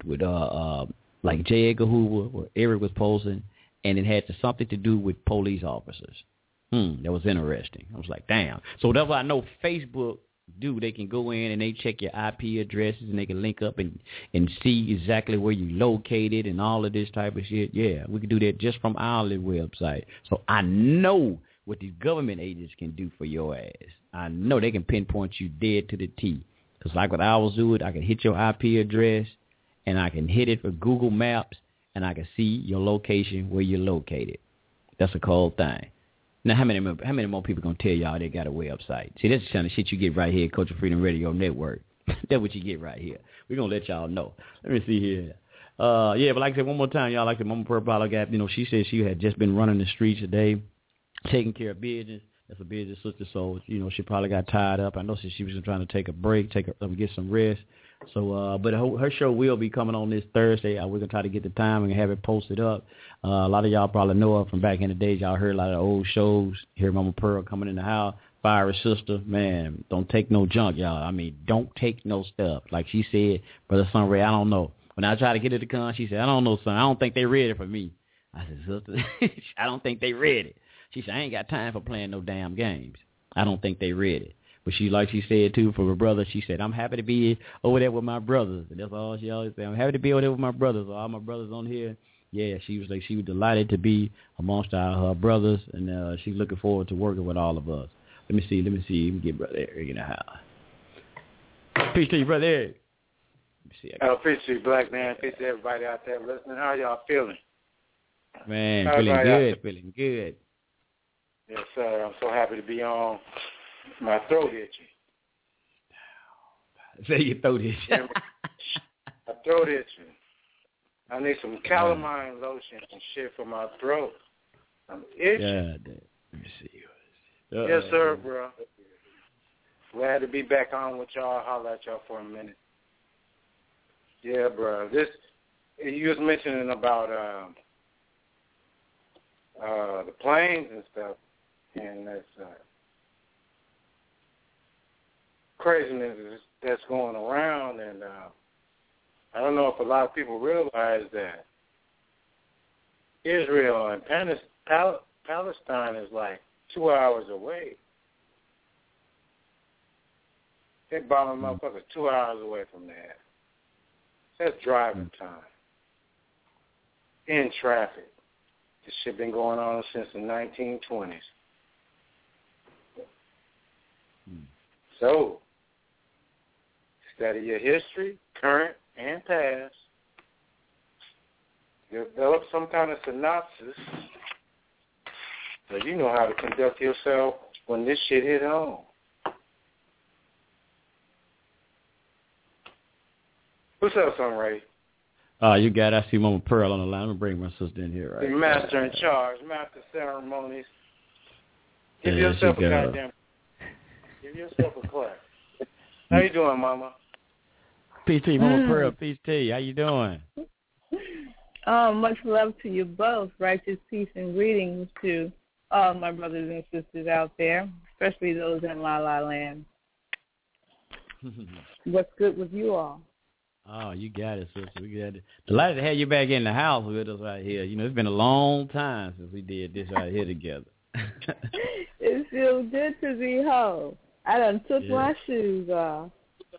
like J. Edgar Hoover, where Eric was posting. And it had something to do with police officers. That was interesting. I was like, damn. So that's why I know Facebook do. They can go in and they check your IP addresses and they can link up and see exactly where you located and all of this type of shit. Yeah, we can do that just from our website. So I know what these government agents can do for your ass. I know they can pinpoint you dead to the T. Because like what I was doing, I can hit your IP address and I can hit it for Google Maps. And I can see your location where you're located. That's a cold thing. Now, how many more people gonna tell y'all they got a website? See, that's the kind of shit you get right here, Culture Freedom Radio Network. That's what you get right here. We're gonna let y'all know. Let me see here. But like I said, one more time, y'all, like the Mama Pearl Apollo Gap, she said she had just been running the streets today, taking care of business. That's a business sister, so she probably got tied up. I know she was trying to take a break, get some rest. So, but her show will be coming on this Thursday. We're gonna try to get the time and have it posted up. A lot of y'all probably know her from back in the days. Y'all heard a lot of old shows. Hear Mama Pearl coming in the house. Fiery sister, man, don't take no junk, y'all. I mean, don't take no stuff. Like she said, Brother Sunray, I don't know. When I tried to get her to come, she said, I don't know, son. I don't think they ready for me. I said, sister, I don't think they ready. She said, I ain't got time for playing no damn games. I don't think they ready. But like she said, too, for her brother, she said, I'm happy to be over there with my brothers. And that's all she always said. I'm happy to be over there with my brothers. All my brothers on here. Yeah, she was delighted to be amongst her brothers, and she's looking forward to working with all of us. Let me see. Let me get Brother Eric in the house. Peace to you, Brother Eric. Peace to you, Black man. Peace to everybody out there listening. How y'all feeling? Man, feeling good. Yes, sir. I'm so happy to be on. My throat itchy. Say your throat itchy. My throat itchy. I need some calamine lotion and shit for my throat. I'm itchy. Yeah, let me see. Yes, sir, bro. Glad to be back on with y'all. Holler at y'all for a minute. Yeah, bro. You was mentioning about the planes and stuff, and that's craziness that's going around, and I don't know if a lot of people realize that Israel and Palestine is like 2 hours away. They're bombing motherfuckers 2 hours away from there. That's driving time. In traffic. This shit been going on since the 1920s. So, study your history, current and past. Develop some kind of synopsis so you know how to conduct yourself when this shit hit home. What's up, son Ray? You got it. I see Mama Pearl on the line. I'm going to bring my sister in here, right? The master in charge, master ceremonies. Give yourself a goddamn. Give yourself a clap. How you doing, Mama? PT, Mama Pearl, PT. How you doing? Much love to you both. Righteous peace and greetings to all my brothers and sisters out there, especially those in La La Land. What's good with you all? Oh, you got it, sister. We got it. Delighted to have you back in the house with us right here. You know, it's been a long time since we did this right here together. It feels good to be home. I done took my shoes off.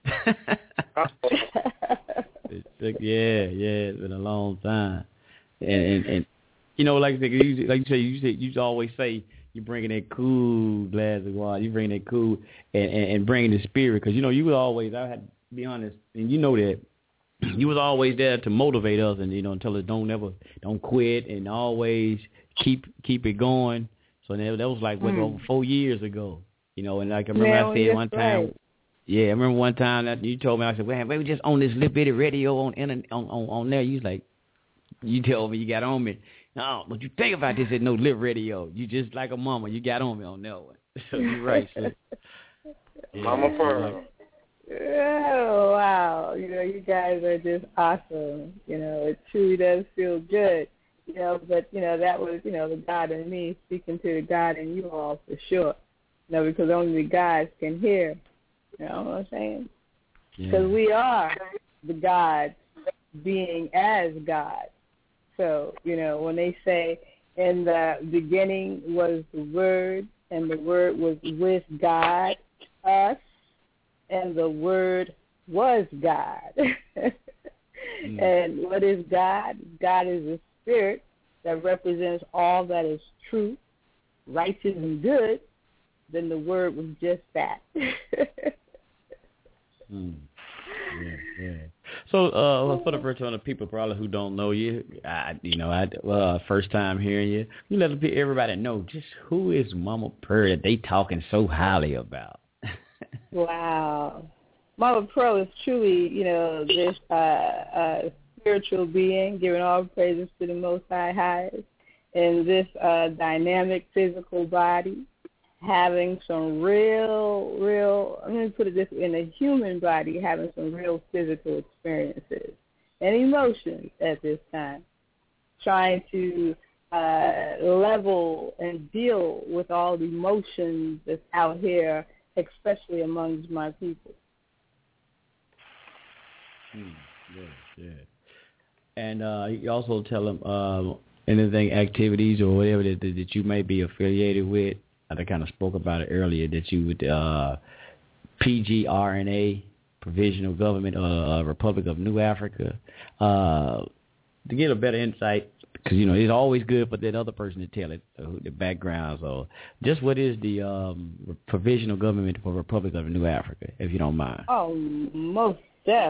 It's been a long time. And you know, like you say, you always say you bringing that cool glass of water. You bring that cool and bringing the spirit, because you know you was always. I had to be honest, and you know that you was always there to motivate us, and you know, tell us don't quit, and always keep it going. So that was like over 4 years ago, you know. And like I remember I said one time. Right. Yeah, I remember one time that you told me, I said, "Man, we just on this little bitty radio on there." You was like, you told me you got on me. No, what you think about this at no little radio? You just like a mama. You got on me on that one. So you're right, sis. Mama Pearl. Oh, wow. You know, you guys are just awesome. You know, it truly does feel good. You know, but, you know, that was, you know, the God in me speaking to the God in you all for sure. You know, because only the gods can hear. You know what I'm saying? Because we are the gods being as God. So, you know, when they say in the beginning was the Word, and the Word was with God, us, and the Word was God. And what is God? God is a spirit that represents all that is true, righteous, and good. Then the Word was just that. So, for the first time, the people probably who don't know you, first time hearing you, you let everybody know just who is Mama Pearl that they talking so highly about. Wow. Mama Pearl is truly, you know, this spiritual being, giving all praises to the Most High, in this dynamic physical body, having some real, I'm going to put it this way, in a human body, having some real physical experiences and emotions at this time, trying to level and deal with all the emotions that's out here, especially amongst my people. And you also tell them anything, activities or whatever that you may be affiliated with. I kind of spoke about it earlier, that you would PGRNA, Provisional Government Republic of New Africa, to get a better insight, because, you know, it's always good for that other person to tell it, the background. So just what is the Provisional Government for Republic of New Africa, if you don't mind? Oh, most deaf.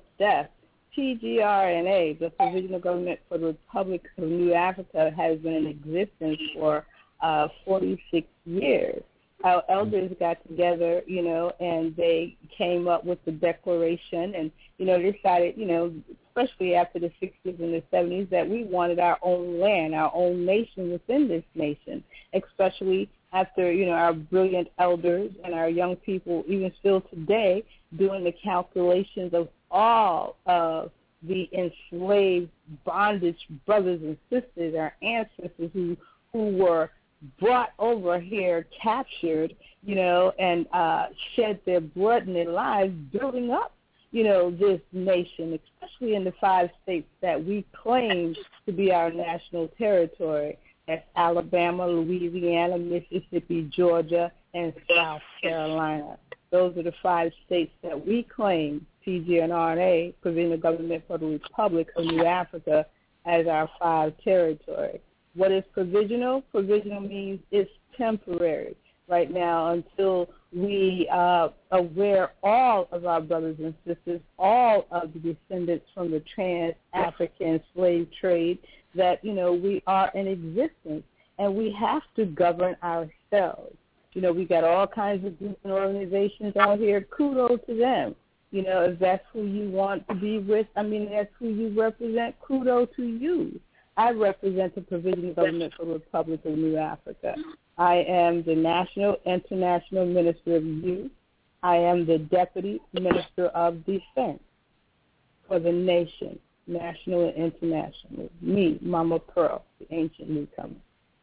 PGRNA, the Provisional Government for the Republic of New Africa, has been in existence for 46 years. Our elders got together, you know, and they came up with the declaration and, you know, decided, you know, especially after the 60s and the 70s, that we wanted our own land, our own nation within this nation, especially after, you know, our brilliant elders and our young people, even still today, doing the calculations of all of the enslaved bondage brothers and sisters, our ancestors who were brought over here, captured, and shed their blood and their lives building up, this nation, especially in the 5 states that we claim to be our national territory. That's Alabama, Louisiana, Mississippi, Georgia, and South Carolina. Those are the 5 states that we claim, PGNRA, Provisional Government for the Republic of New Africa, as our 5 territory. What is provisional? Provisional means it's temporary right now until we aware all of our brothers and sisters, all of the descendants from the trans-African slave trade, that, we are in existence and we have to govern ourselves. We got all kinds of groups and organizations out here. Kudos to them. If that's who you want to be with, that's who you represent, kudos to you. I represent the Provisional Government for the Republic of New Africa. I am the National International Minister of Youth. I am the Deputy Minister of Defense for the nation, national and international. Me, Mama Pearl, the ancient newcomer.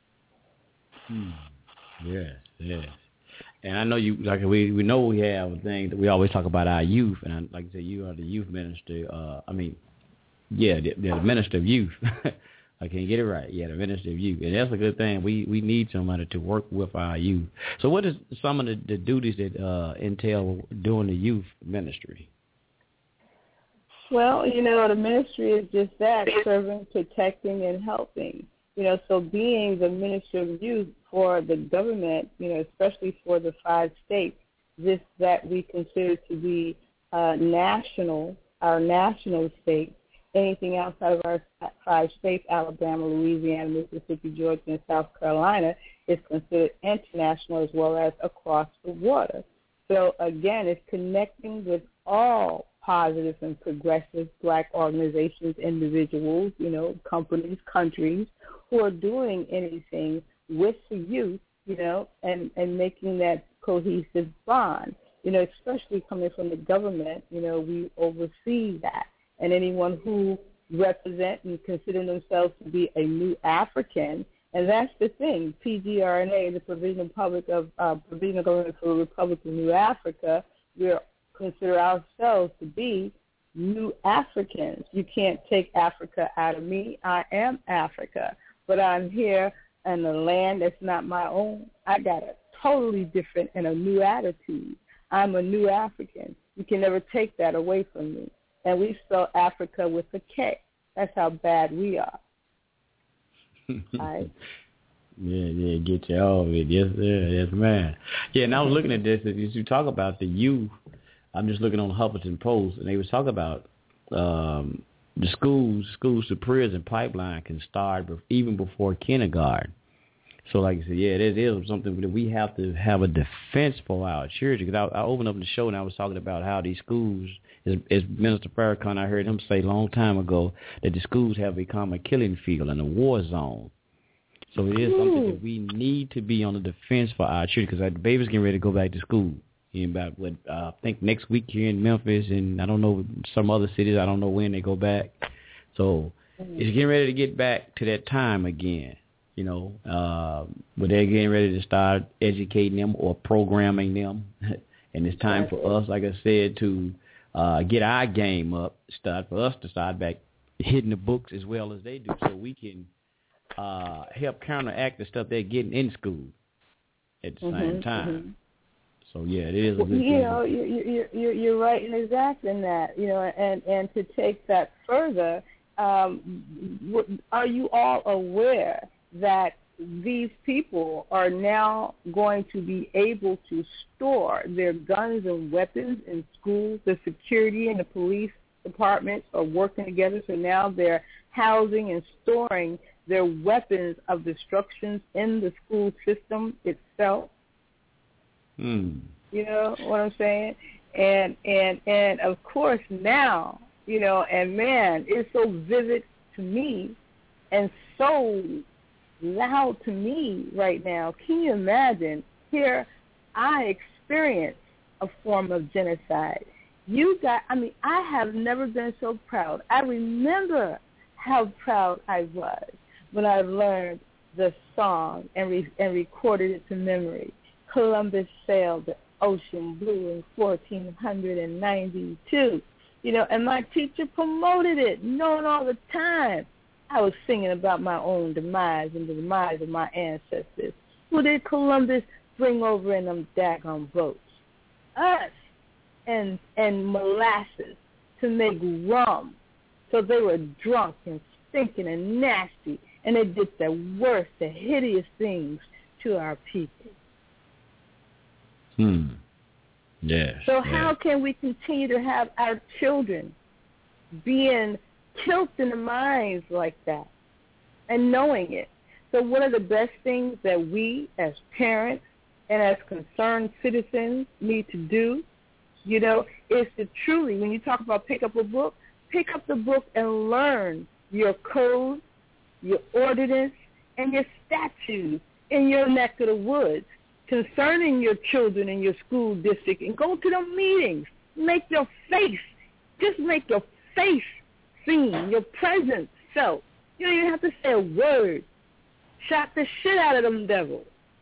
Yes. And I know you, like we know we have a thing that we always talk about our youth, and like I said, you are the youth minister. The minister of youth. I can't get it right. Yeah, the minister of youth, and that's a good thing. We need somebody to work with our youth. So, what is some of the duties that entail doing the youth ministry? Well, the ministry is just that: serving, protecting, and helping. So being the minister of youth for the government, especially for the 5 states, this that we consider to be our national states. Anything outside of our 5 states, Alabama, Louisiana, Mississippi, Georgia, and South Carolina, is considered international as well as across the water. So, again, it's connecting with all positive and progressive Black organizations, individuals, companies, countries, who are doing anything with the youth, and making that cohesive bond, especially coming from the government, we oversee that. And anyone who represent and consider themselves to be a new African, and that's the thing, PGRNA, the Provisional Government for the Republic of New Africa, we consider ourselves to be new Africans. You can't take Africa out of me. I am Africa, but I'm here in a land that's not my own. I got a totally different and a new attitude. I'm a new African. You can never take that away from me. And we spell Africa with a K. That's how bad we are. Right? Yeah, get you all of it. Yes, sir. Yes, man. Yeah, and I was looking at this. As you talk about the youth, I'm just looking on the Huffington Post, and they was talking about the schools to prison pipeline can start even before kindergarten. So like I said, yeah, it is something that we have to have a defense for our children. Because I opened up the show and I was talking about how these schools, as Minister Farrakhan, I heard him say a long time ago, that the schools have become a killing field and a war zone. So it is something that we need to be on the defense for our children, because the baby's getting ready to go back to school in about, I think next week here in Memphis, and I don't know, some other cities, I don't know when they go back. So it's getting ready to get back to that time again. But they're getting ready to start educating them or programming them. And it's time for us, like I said, to get our game up, for us to start back hitting the books as well as they do, so we can help counteract the stuff they're getting in school at the same time. Mm-hmm. So, yeah, it is a good thing. You're right in exactly that, and to take that further, are you all aware that these people are now going to be able to store their guns and weapons in schools? The security and the police departments are working together, so now they're housing and storing their weapons of destruction in the school system itself. You know what I'm saying? And of course now, and man, it's so vivid to me and so loud to me right now. Can you imagine? Here, I experienced a form of genocide. I have never been so proud. I remember how proud I was when I learned the song and recorded it to memory. Columbus sailed the ocean blue in 1492. And my teacher promoted it, knowing all the time I was singing about my own demise and the demise of my ancestors. Who did Columbus bring over in them daggone boats? Us. And molasses to make rum. So they were drunk and stinking and nasty, and they did the worst, the hideous things to our people. Yes. So how can we continue to have our children being killed in the minds like that and knowing it? So one of the best things that we as parents and as concerned citizens need to do, is to truly, when you talk about pick up a book, pick up the book and learn your code, your ordinance, and your statutes in your neck of the woods concerning your children in your school district, and go to the meetings. Make your face seen, your presence felt. You don't even have to say a word. Shot the shit out of them devils.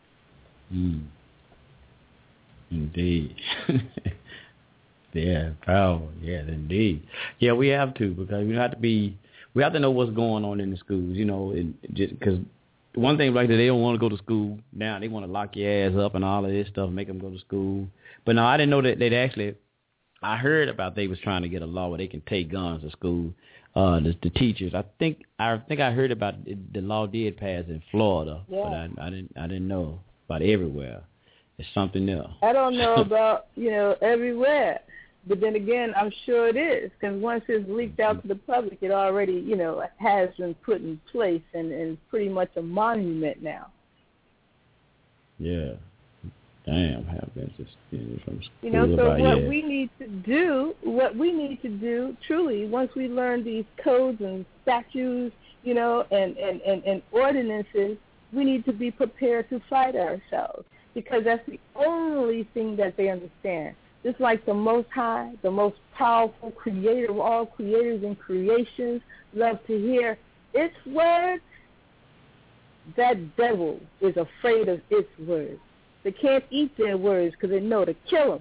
Indeed. Yeah, power. Yeah, indeed. Yeah, we have to, because we have to know what's going on in the schools, and just because one thing like that, they don't want to go to school now. They want to lock your ass up and all of this stuff, make them go to school. But no, I didn't know that they'd actually. I heard about they was trying to get a law where they can take guns to school. The teachers. I think I heard about the law did pass in Florida, but I didn't know about everywhere. It's something else. I don't know about everywhere. But then again, I'm sure it is, because once it's leaked out to the public, it already, has been put in place and pretty much a monument now. Yeah. Damn, have been just from school. So what we need to do, truly, once we learn these codes and statutes, and ordinances, we need to be prepared to fight ourselves, because that's the only thing that they understand. Just like the Most High, the most powerful creator of all creators and creations, love to hear its words, that devil is afraid of its words. They can't eat their words because they know to kill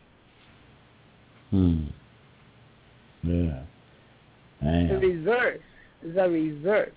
them. Yeah. Damn. The reverse.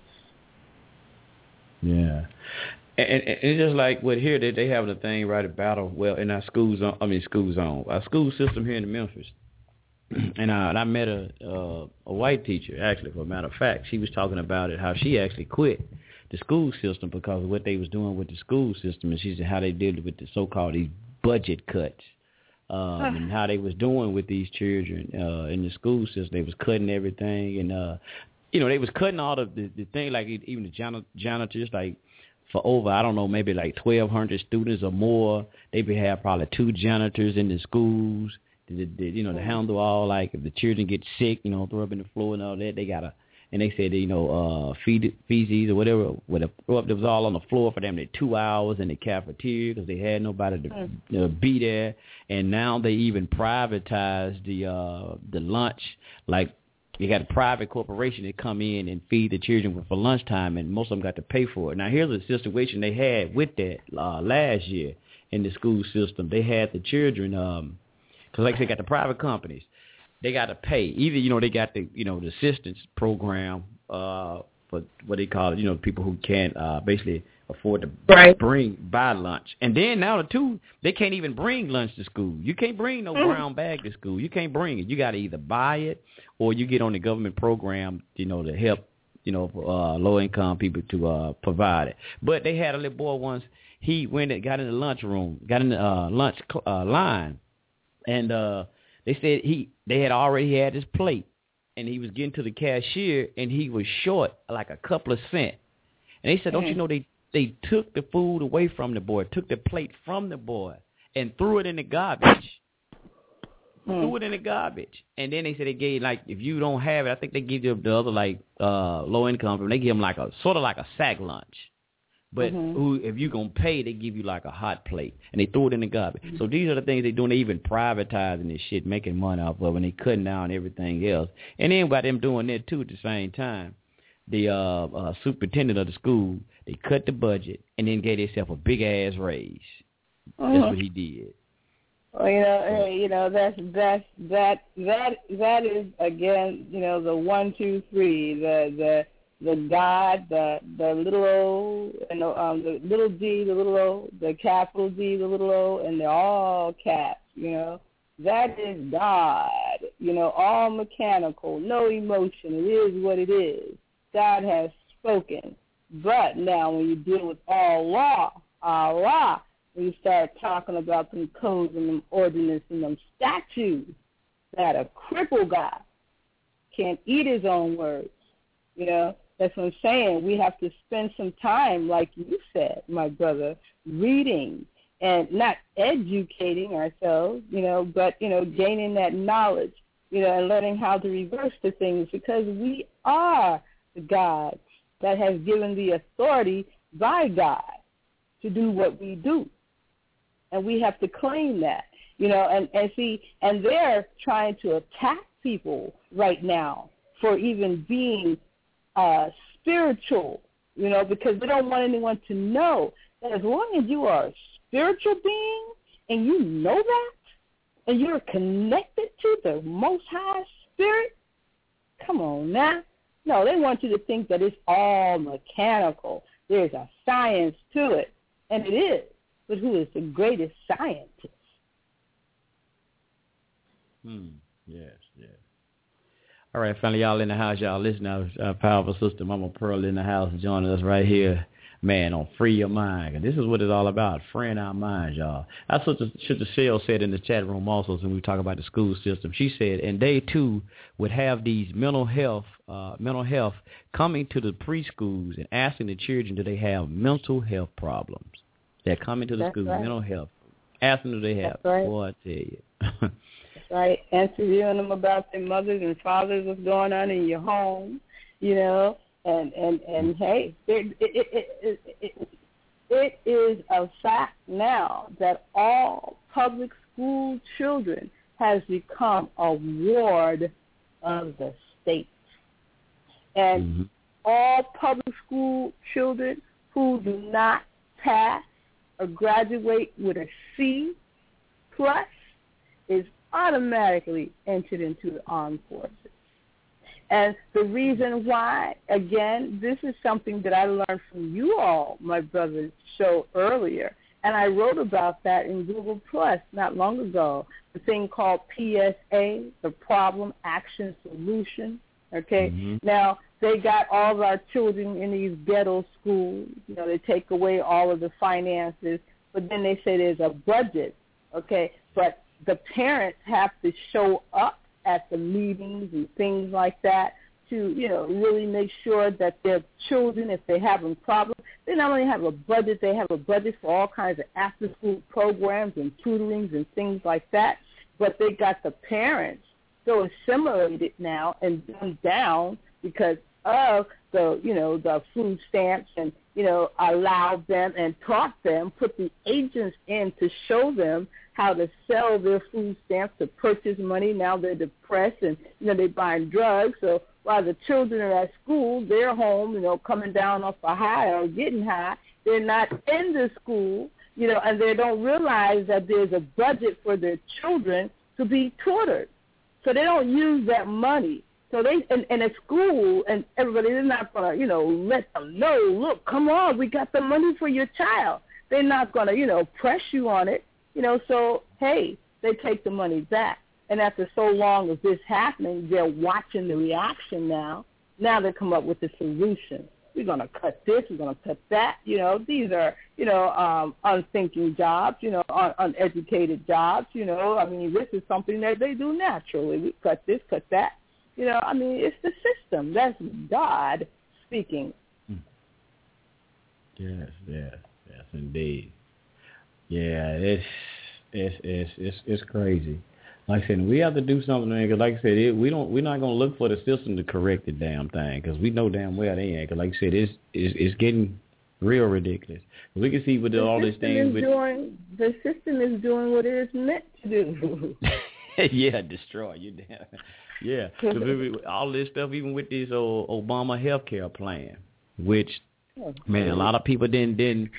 Yeah. And it's just like with here, they have the thing right about in our school zone. Our school system here in Memphis. And I met a white teacher, actually, for a matter of fact. She was talking about it, how she actually quit the school system because of what they was doing with the school system, and she said how they did with the so-called these budget cuts, and how they was doing with these children in the school system. They was cutting everything, and they was cutting all of the thing, like even the janitors, like. For over, I don't know, maybe like 1,200 students or more. They have probably 2 janitors in the schools, to handle all, like, if the children get sick, throw up in the floor and all that. They got to, and they said, feces or whatever, throw up, that was all on the floor for them. They 2 hours in the cafeteria because they had nobody to be there. And now they even privatized the lunch, like, you got a private corporation that come in and feed the children for lunchtime, and most of them got to pay for it. Now, here's a situation they had with that last year in the school system. They had the children, because like they got the private companies, they got to pay. Either, they got the, the assistance program for what they call it, people who can't basically afford to buy lunch. And then now, they can't even bring lunch to school. You can't bring no brown bag to school. You can't bring it. You got to either buy it or you get on the government program, to help, low-income people to provide it. But they had a little boy once. He went and got in the lunchroom, got in the lunch line, and they said they had already had his plate, and he was getting to the cashier, and he was short like a couple of cents. And they said, don't you know they took the food away from the boy, took the plate from the boy, and threw it in the garbage. Threw it in the garbage. And then they said they gave, like, if you don't have it, I think they give you the other, like, low income, they give them like sort of like a sack lunch. But if you're going to pay, they give you like a hot plate. And they throw it in the garbage. So these are the things they're doing. They even privatizing this shit, making money off of it, and they cutting down everything else. And then by them doing that, too, at the same time, the superintendent of the school. They cut the budget and then gave themselves a big ass raise. That's what he did. Well, that's that is again, the 1, 2, 3, the God, the little O, and the little D, the little O, the capital D, the little O, and they're all caps. That is God. All mechanical, no emotion. It is what it is. God has spoken. But now when you deal with Allah, when you start talking about them codes and them ordinances and them statutes, that a crippled God can't eat his own words. That's what I'm saying. We have to spend some time, like you said, my brother, reading and not educating ourselves, but, gaining that knowledge, and learning how to reverse the things, because we are the God that has given the authority by God to do what we do. And we have to claim that, and they're trying to attack people right now for even being spiritual, because they don't want anyone to know that as long as you are a spiritual being and you know that, and you're connected to the Most High Spirit, come on now. No, they want you to think that it's all mechanical. There's a science to it, and it is. But who is the greatest scientist? Yes. All right, family, y'all in the house, y'all listen to our powerful sister, Mama Pearl, in the house, joining us right here, man, on Free Your Mind. And this is what it's all about, freeing our minds, y'all. That's what Sister Shell said in the chat room also when we talk about the school system. She said, and they, too, would have these mental health coming to the preschools and asking the children, do they have mental health problems? They're coming to the school, right. Mental health. Asking do they have. Right. Boy, I tell you. That's right. Interviewing them about their mothers and fathers, what's going on in your home, and hey, it is a fact now that all public school children has become a ward of the state. And all public school children who do not pass or graduate with a C+ is automatically entered into the armed forces. And the reason why, again, this is something that I learned from you all, my brother's show earlier, and I wrote about that in Google Plus not long ago, the thing called PSA, the Problem Action Solution, okay? Now, they got all of our children in these ghetto schools. They take away all of the finances, but then they say there's a budget, okay? But the parents have to show up at the meetings and things like that to, really make sure that their children, if they're having problems, they not only have a budget, they have a budget for all kinds of after-school programs and tutorings and things like that, but they got the parents so assimilated now and dumbed down because of the food stamps and, allowed them and taught them, put the agents in to show them how to sell their food stamps to purchase money. Now they're depressed and, they're buying drugs. So while the children are at school, they're home, coming down off a high or getting high. They're not in the school, and they don't realize that there's a budget for their children to be tutored. So they don't use that money. So they, and at school, and everybody is not going to, let them know, look, come on, we got the money for your child. They're not going to, press you on it. So, hey, they take the money back. And after so long of this happening, they're watching the reaction now. Now they come up with a solution. We're going to cut this, we're going to cut that. These are, unthinking jobs, uneducated jobs, this is something that they do naturally. We cut this, cut that. It's the system. That's God speaking. Yes, indeed. Yeah, it's crazy. Like I said, we have to do something, man. Because like I said, we're not gonna look for the system to correct the damn thing, because we know damn well they ain't. Because like I said, it's getting real ridiculous. We can see with all these things. The system is doing what it is meant to do. Yeah, destroy you, damn. Yeah. All this stuff, even with this Obama health care plan, which, man, a lot of people didn't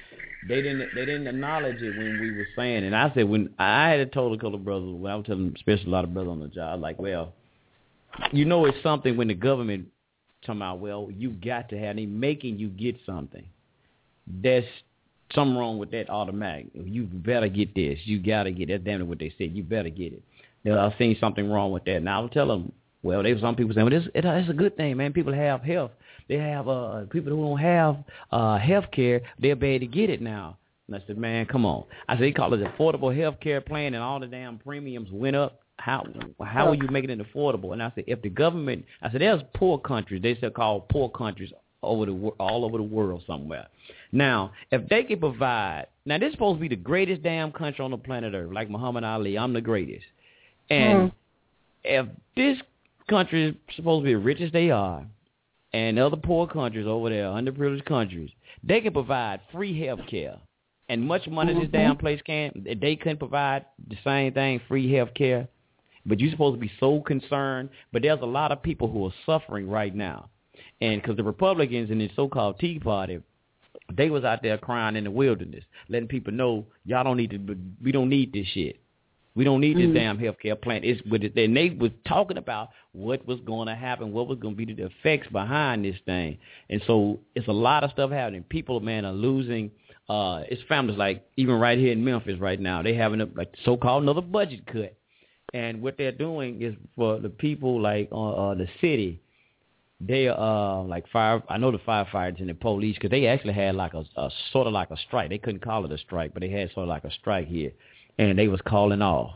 acknowledge it when we were saying. And I said, when I had told a couple of brothers, when I was telling them, especially a lot of brothers on the job, like, well, you know, it's something when the government talking about, well, you got to have, they making you get something. There's something wrong with that automatic. You better get this. You got to get that. Damn it, what they said. You better get it. I've seen something wrong with that. Now, I would tell them, well, there's some people saying, well, it's a good thing, man. People have health. They have people who don't have health care, they'll be able to get it now. And I said, man, come on. I said, they call it affordable health care plan, and all the damn premiums went up. How are you making it affordable? And I said, if the government, I said, there's poor countries. They still call poor countries all over the world somewhere. Now, if they can provide, now this is supposed to be the greatest damn country on the planet Earth, like Muhammad Ali, I'm the greatest. And if this country is supposed to be as rich as they are, and other poor countries over there, underprivileged countries, they can provide free health care. And much money this damn place can, they couldn't provide the same thing, free health care. But you're supposed to be so concerned. But there's a lot of people who are suffering right now. And because the Republicans in the so-called Tea Party, they was out there crying in the wilderness, letting people know, y'all don't need to, we don't need this shit. We don't need this damn health care plan. And they was talking about what was going to happen, what was going to be the effects behind this thing. And so it's a lot of stuff happening. People, man, are losing. It's families like even right here in Memphis right now. They having a so-called another budget cut. And what they're doing is for the people like the city, they like fire. I know the firefighters and the police because they actually had like a sort of like a strike. They couldn't call it a strike, but they had sort of like a strike here. And they was calling off.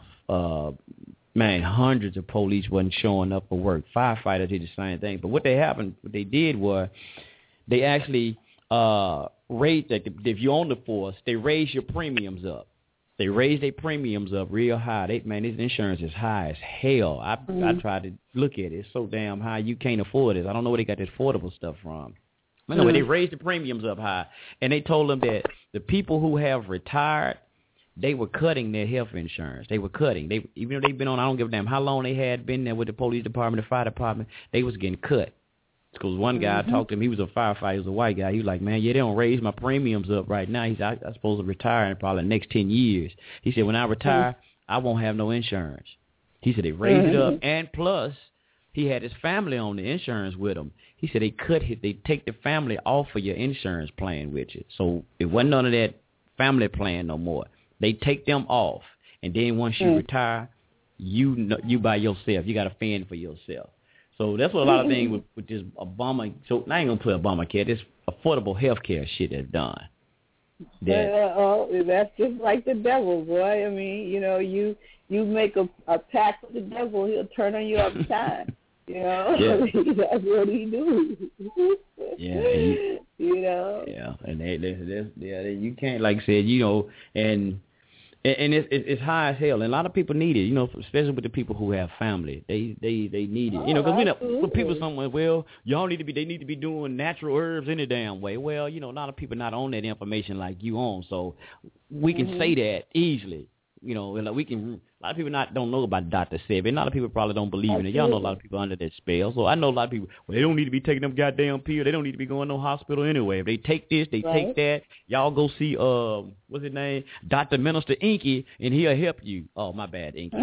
Man, hundreds of police wasn't showing up for work. Firefighters did the same thing. But what they did was they actually raised, if you own the force, they raised your premiums up. They raised their premiums up real high. This insurance is high as hell. I tried to look at it. It's so damn high you can't afford it. I don't know where they got this affordable stuff from. But anyway, they raised the premiums up high. And they told them that the people who have retired, they were cutting their health insurance. They were cutting. Even though they've been on, I don't give a damn how long they had been there with the police department, the fire department, they was getting cut. Because one guy I talked to him, he was a firefighter, he was a white guy. He was like, man, they don't raise my premiums up right now. He said, I'm supposed to retire in probably the next 10 years. He said, when I retire, I won't have no insurance. He said, they raised it up, and plus, he had his family on the insurance with him. He said, they take the family off of your insurance plan with you. So it wasn't none of that family plan no more. They take them off, and then once you retire, you by yourself. You got to fend for yourself. So that's what a lot of things with this Obama. So I ain't gonna put Obamacare. This affordable health care shit is done. That's just like the devil, boy. I mean, you make a pact with the devil, he'll turn on you all the time. That's what he do. Yeah, and you can't, like I said, and it's high as hell, and a lot of people need it, especially with the people who have family. They need it, because for people somewhere, well, y'all need to be doing natural herbs any damn way. Well, a lot of people not on that information like you on, so we can say that easily. We can. A lot of people don't know about Dr. Sebi. A lot of people probably don't believe in it. Y'all know a lot of people under that spell. So I know a lot of people, well, they don't need to be taking them goddamn pills. They don't need to be going to no hospital anyway. If they take this, they take that. Y'all go see, what's his name? Dr. Minister Inky, and he'll help you. Oh, my bad, Inky.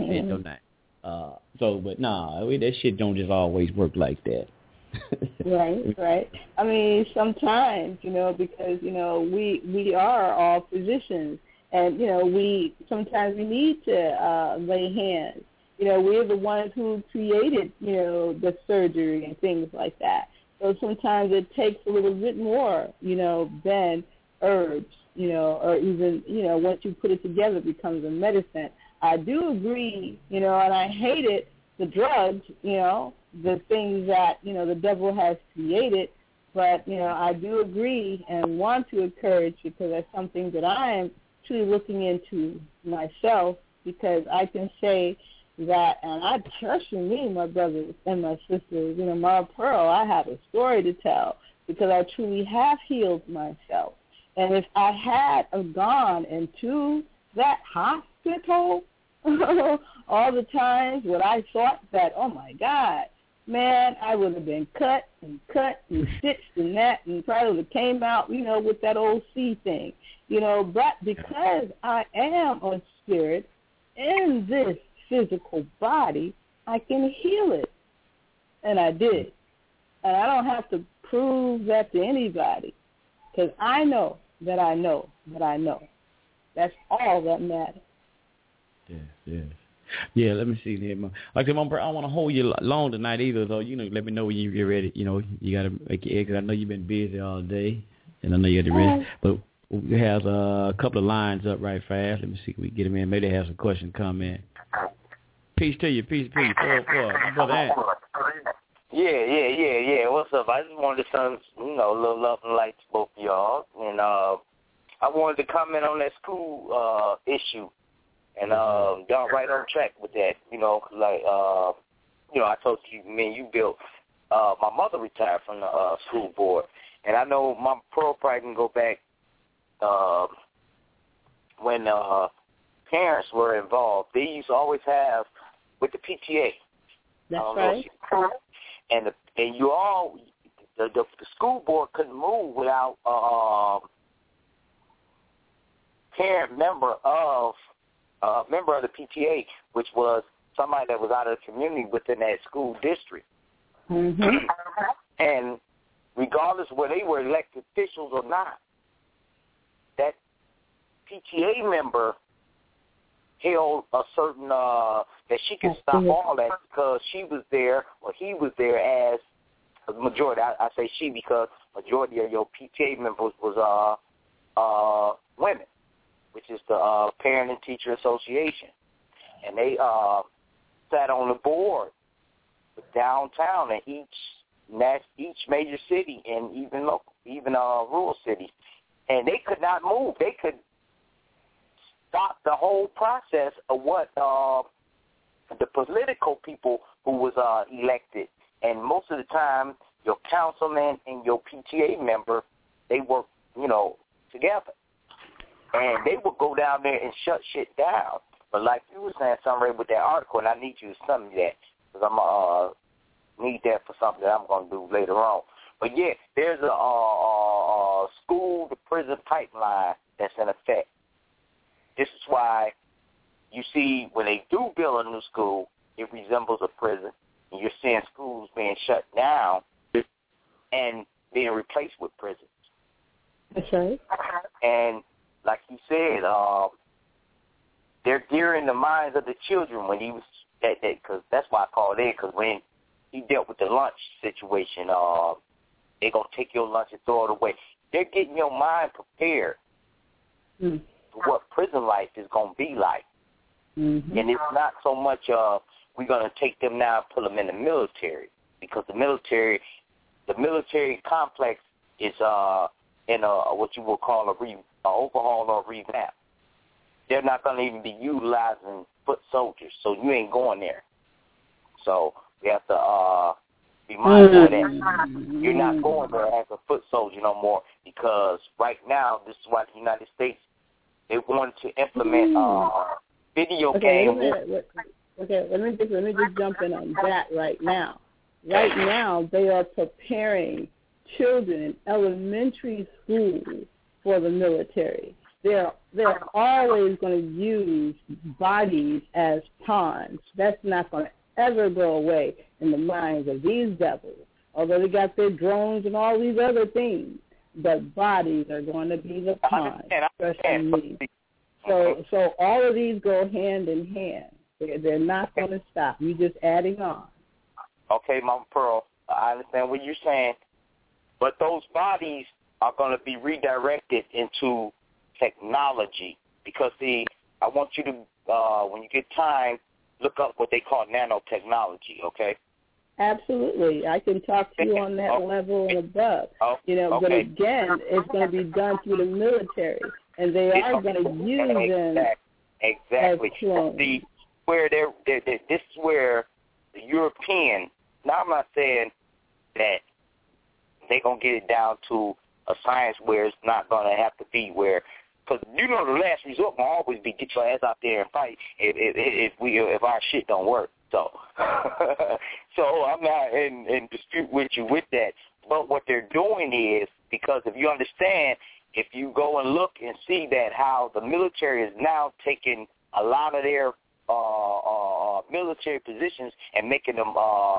But that shit don't just always work like that. Right. I mean, sometimes, because, we are all physicians. And, sometimes we need to lay hands. We're the ones who created, the surgery and things like that. So sometimes it takes a little bit more, than herbs, or even, once you put it together, it becomes a medicine. I do agree, and I hated the drugs, the things that, the devil has created. But, I do agree and want to encourage, because that's something that I am truly looking into myself, because I can say that, and I trust in me, my brothers and my sisters, Mara Pearl, I have a story to tell, because I truly have healed myself. And if I had gone into that hospital, all the times when I thought that, oh, my God, man, I would have been cut and stitched and that and probably came out, with that old C thing, But because I am a spirit in this physical body, I can heal it. And I did. And I don't have to prove that to anybody because I know that I know that I know. That's all that matters. Yes. Yeah, let me see here. Like I don't want to hold you long tonight either, though. Let me know when you get ready. You got to make your eggs. I know you've been busy all day, and I know you got to rest. But we have a couple of lines up right fast. Let me see if we can get them in. Maybe they have some questions come in. Peace to you. Peace. Brother Ant. Yeah. What's up? I just wanted to send, a little love and light to both of y'all. And I wanted to comment on that school issue. And y'all right on track with that, I told you, man, you built, my mother retired from the school board. And I know my pearl probably can go back when parents were involved. They used to always have with the PTA. That's right. And you all, the school board couldn't move without parent member of the PTA, which was somebody that was out of the community within that school district. Mm-hmm. And regardless of whether they were elected officials or not, that PTA member held a certain that she could stop all that because she was there or he was there as a majority. I say she because majority of your PTA members was women, which is the Parent and Teacher Association, and they sat on the board downtown in each major city and even rural cities, and they could not move. They could stop the whole process of what the political people who was elected, and most of the time your councilman and your PTA member, they work, together. And they would go down there and shut shit down. But like you were saying, something with that article, and I need you to send me that because I'm going to need that for something that I'm going to do later on. But, yeah, there's a school-to-prison pipeline that's in effect. This is why you see when they do build a new school, it resembles a prison. And you're seeing schools being shut down and being replaced with prisons. That's right. And like you said, they're gearing the minds of the children when he was that because that's why I called it, because when he dealt with the lunch situation, they're going to take your lunch and throw it away. They're getting your mind prepared for what prison life is going to be like. Mm-hmm. And it's not so much we're going to take them now and put them in the military, because the military complex is in what you will call an overhaul or revamp. They're not going to even be utilizing foot soldiers, so you ain't going there. So we have to be mindful of that. You're not going there as a foot soldier no more, because right now, this is why the United States, they wanted to implement video games. Let me just jump in on that right now. Right now, they are preparing children in elementary school for the military. They're always going to use bodies as pawns. That's not going to ever go away in the minds of these devils, although they got their drones and all these other things. But bodies are going to be the pawns, especially me. So all of these go hand in hand. They're not going to stop. You're just adding on. Okay, Mama Pearl, I understand what you're saying, but those bodies are going to be redirected into technology, because, see, I want you to, when you get time, look up what they call nanotechnology, okay? Absolutely. I can talk to you on that level and above. But again, it's going to be done through the military, and they are going to use them as clones. See, where this is where the European, now I'm not saying that they're going to get it down to a science where it's not going to have to be where Because the last resort will always be get your ass out there and fight if our shit don't work. So, so I'm not in dispute with you with that. But what they're doing is, because if you understand, if you go and look and see that how the military is now taking a lot of their military positions and making them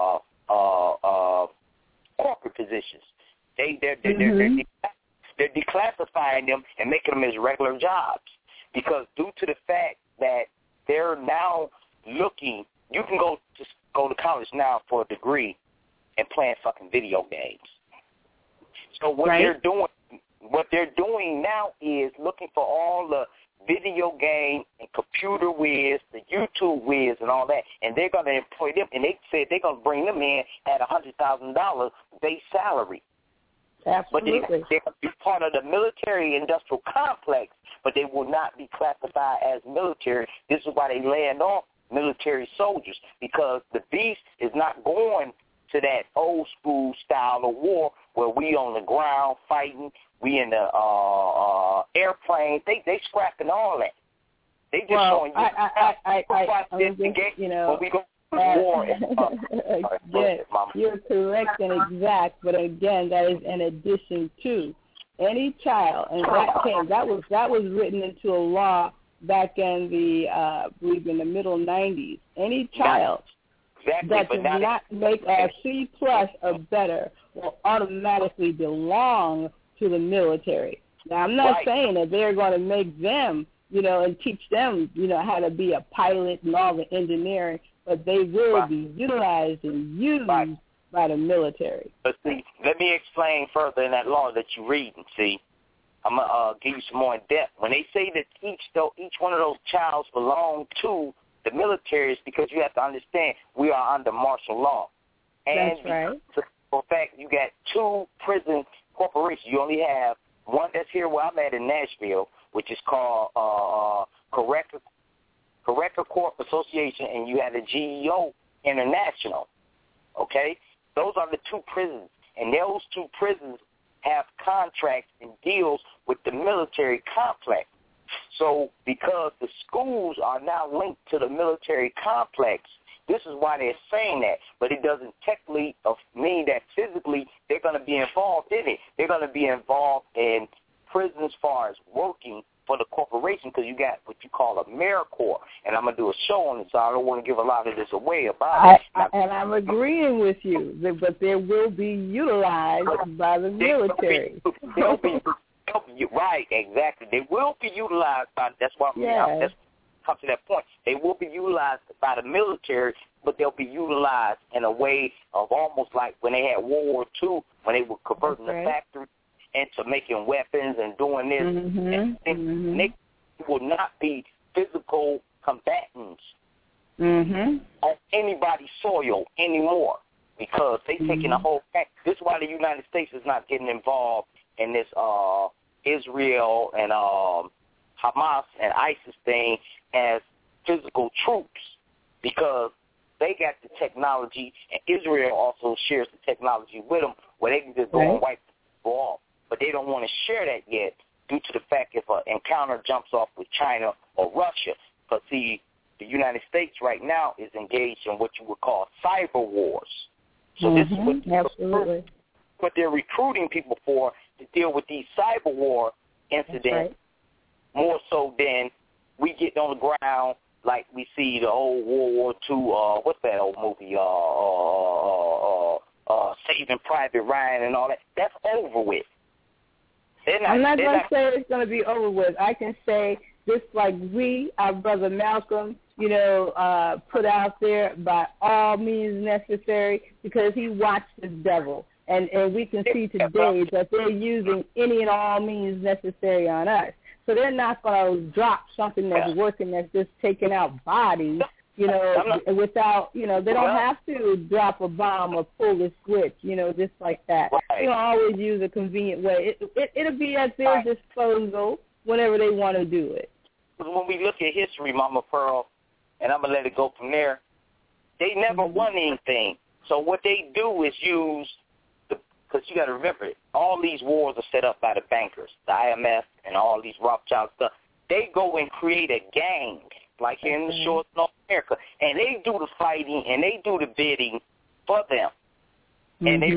corporate positions, they're declassifying them and making them as regular jobs, because due to the fact that they're now looking, you can go to college now for a degree and playing fucking video games. So what they're doing now is looking for all the video game and computer whiz, the YouTube whiz and all that, and they're going to employ them, and they said they're going to bring them in at $100,000 base salary. Absolutely. But they're going to be part of the military-industrial complex, but they will not be classified as military. This is why they land off military soldiers, because the beast is not going to that old school style of war where we on the ground fighting, we in the airplanes. They scrapping all that. They just showing you know, we go to war. You're correct and exact, but again, that is in addition to any child, and that was written into a law back in the I believe in the middle 90s. Any child that does not make a C+ or better will automatically belong to the military. Now, I'm not saying that they're going to make them, you know, and teach them, you know, how to be a pilot and all the engineering, but they will be utilized and used by the military. But see, let me explain further in that law that you read and see. I'm going to give you some more in depth. When they say that each one of those childs belong to the military, is because you have to understand we are under martial law. And that's right. For fact, you got two prison corporations. You only have one that's here where I'm at in Nashville, which is called Corrector Corp Association, and you have the GEO International. Okay? Those are the two prisons. And those two prisons have contracts and deals with the military complex. So because the schools are now linked to the military complex, this is why they're saying that. But it doesn't technically mean that physically they're going to be involved in it. They're going to be involved in prison as far as working for the corporation, because you got what you call a AmeriCorps. And I'm going to do a show on it, so I don't want to give a lot of this away about it. And I'm agreeing with you, but they will be utilized by the military. They'll be right, exactly. They will be utilized by, that's why that's come to that point. They will be utilized by the military, but they'll be utilized in a way of almost like when they had World War II, when they were converting the factory into making weapons and doing this. And they will not be physical combatants on anybody's soil anymore, because they taking the whole fact. This is why the United States is not getting involved in this Israel and Hamas and ISIS thing as physical troops, because they got the technology, and Israel also shares the technology with them, where they can just go and wipe people off. But they don't want to share that yet due to the fact if an encounter jumps off with China or Russia. Because, see, the United States right now is engaged in what you would call cyber wars. So this is what they're recruiting people for, to deal with these cyber war incidents, more so than we get on the ground like we see the old World War II, what's that old movie, Saving Private Ryan and all that. That's over with. I'm not going to say it's going to be over with. I can say, just like our brother Malcolm, you know, put out there, by all means necessary, because he watched the devil. And we can see today that they're using any and all means necessary on us. So they're not going to drop something that's working, that's just taking out bodies, you know, without, you know, they don't have to drop a bomb or pull the switch, you know, just like that. They'll always use a convenient way. It'll be at their disposal whenever they want to do it. When we look at history, Mama Pearl, and I'm going to let it go from there, they never won anything. So what they do is use the because you got to remember, all these wars are set up by the bankers, the IMF and all these Rothschild stuff. They go and create a gang, like here in the shores of North America, and they do the fighting and they do the bidding for them. And they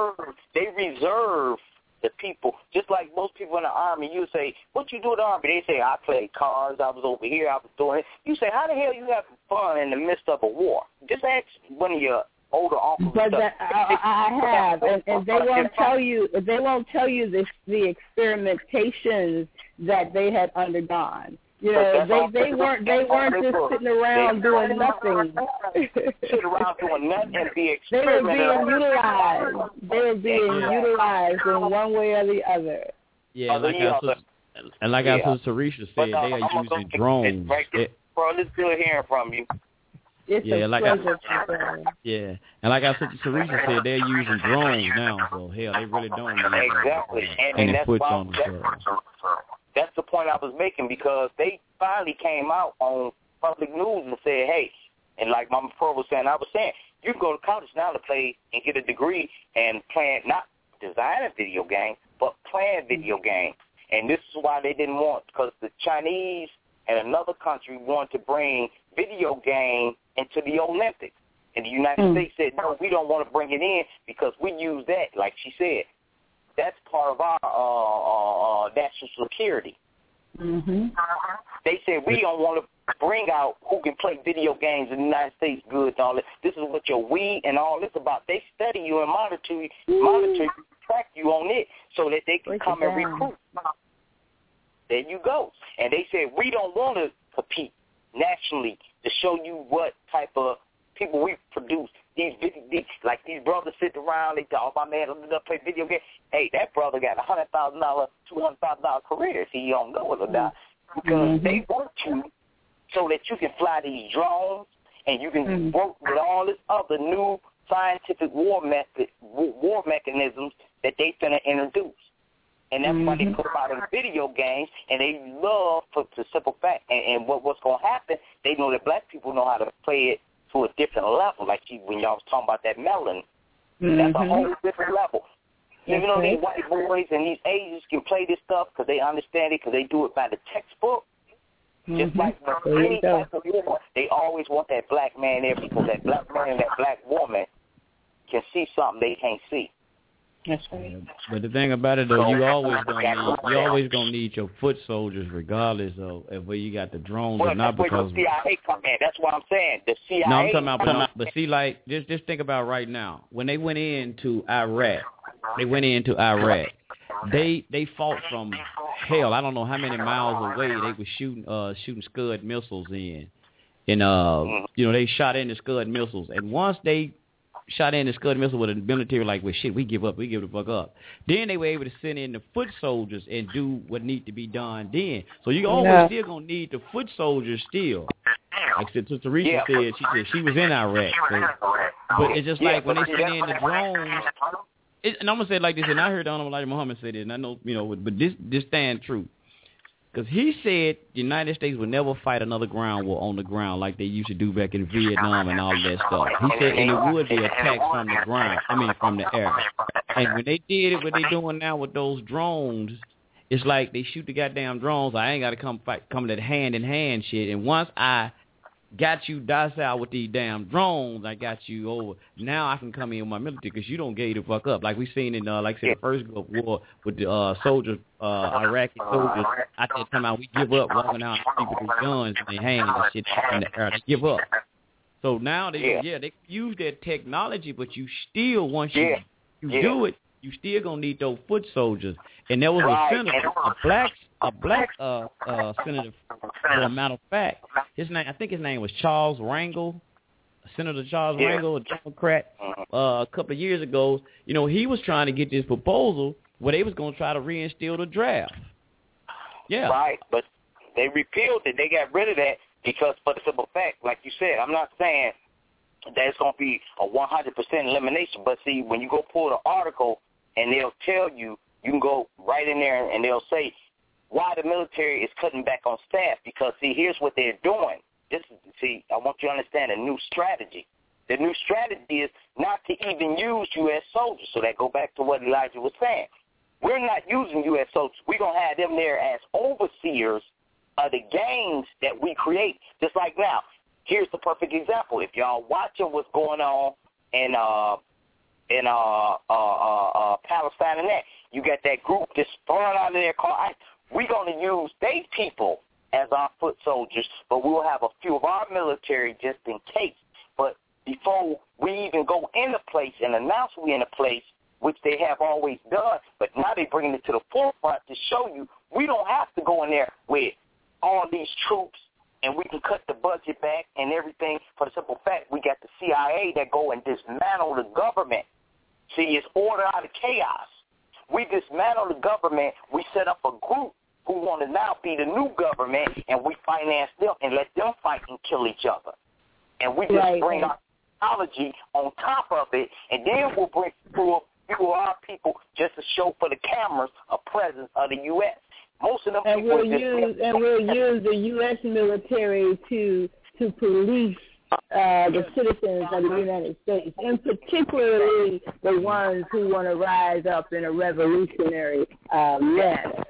reserve the people, just like most people in the Army. You say, what you do in the Army? They say, I played cards, I was over here, I was doing it. You say, how the hell you having fun in the midst of a war? Just ask one of your older uncles. But I have, and they won't tell you. They won't tell you the experimentations that they had undergone. You know, they weren't just sitting around doing nothing. Sitting around doing nothing and be They were being experimenting. utilized. They were being utilized in one way or the other. Yeah, like our sister Tarisha said, they are using drones. Bro, it's good hearing from you. It's yeah, a like pleasure. yeah, and like our sister Tarisha said, they're using drones now. So hell, they really don't need Exactly, and that's puts why on the that's the point I was making, because they finally came out on public news and said, hey, and like Mama Pearl was saying, you can go to college now to play and get a degree and plan, not design a video game, but plan video games. And this is why they didn't want, because the Chinese and another country wanted to bring video game into the Olympics. And the United States said, no, we don't want to bring it in because we use that, like she said. That's part of our national security. Mm-hmm. They said, we don't want to bring out who can play video games in the United States good and all this. This is what your Wii and all this about. They study you and monitor you, track you on it so that they can come and recruit. There you go. And they said, we don't want to compete nationally to show you what type of people we produce. These brothers sit around, they talk, my man, let play video games. Hey, that brother got $100,000, $200,000 career if he don't know it or not. Because they want you so that you can fly these drones and you can work with all this other new scientific war mechanisms that they finna introduce. And that's why they put out in video games, and they love, for the simple fact, and what's going to happen, they know that black people know how to play it to a different level, like when y'all was talking about that melon. That's a whole different level. Even though these white boys and these Asians can play this stuff because they understand it, because they do it by the textbook, just like any type of war, they always want that black man there because that black man and that black woman can see something they can't see. That's right. But the thing about it, though, you always gonna need your foot soldiers, regardless of whether you got the drones or not. Because the CIA come in. That's what I'm saying. The CIA. No, I'm talking about. But see, like, just think about right now when they went into Iraq. They fought from hell. I don't know how many miles away. They were shooting Scud missiles in, and they shot in the Scud missiles. And once they shot in the Scud missile with a military like, well, shit, we give up, we give the fuck up. Then they were able to send in the foot soldiers and do what need to be done then. So you always still going to need the foot soldiers still. Like Sister Teresa said, she was in Iraq. So, but it's just like when they send in the drones, and I'm going to say it like this, and I heard Elijah Muhammad say this, and I know, but this stands true. Because he said the United States would never fight another ground war on the ground like they used to do back in Vietnam and all that stuff. He said, and it would be attacked from the ground, from the air. And when they did it, what they doing now with those drones, it's like they shoot the goddamn drones. I ain't got to come to that hand-in-hand shit. And once I got you docile with these damn drones, I got you over. Now I can come in with my military because you don't gave the fuck up. Like we seen in, like I said, the first Gulf War with the soldiers, Iraqi soldiers. I said, come out, we give up, walking out people with guns in their hands and shit in the air. They give up. So now they use their technology, but you still, once you do it, you still gonna need those foot soldiers. And there was a senator, a black senator, for a matter of fact. His name, I think his name was Charles Rangel, Senator Charles Rangel, a Democrat. A couple of years ago, he was trying to get this proposal where they was gonna try to reinstill the draft. Yeah. Right, but they repealed it. They got rid of that because, for the simple fact, like you said, I'm not saying that it's gonna be a 100% elimination. But see, when you go pull the article and they'll tell you, you can go right in there and they'll say why the military is cutting back on staff. Because, see, here's what they're doing. I want you to understand a new strategy. The new strategy is not to even use U.S. soldiers. So that go back to what Elijah was saying. We're not using U.S. soldiers. We're going to have them there as overseers of the games that we create. Just like now, here's the perfect example. If y'all watching what's going on in Palestine and that, you got that group just throwing out of their car. We're going to use these people as our foot soldiers, but we'll have a few of our military just in case. But before we even go in a place and announce we're in a place, which they have always done, but now they're bringing it to the forefront to show you we don't have to go in there with all these troops and we can cut the budget back and everything for the simple fact we got the CIA that go and dismantle the government. See, it's order out of chaos. We dismantle the government. We set up a group who want to now be the new government, and we finance them and let them fight and kill each other. And we just bring our technology on top of it, and then we'll bring through our people just to show for the cameras a presence of the U.S. Most of them and people we'll use the U.S. military to police the citizens of the United States, and particularly the ones who want to rise up in a revolutionary manner.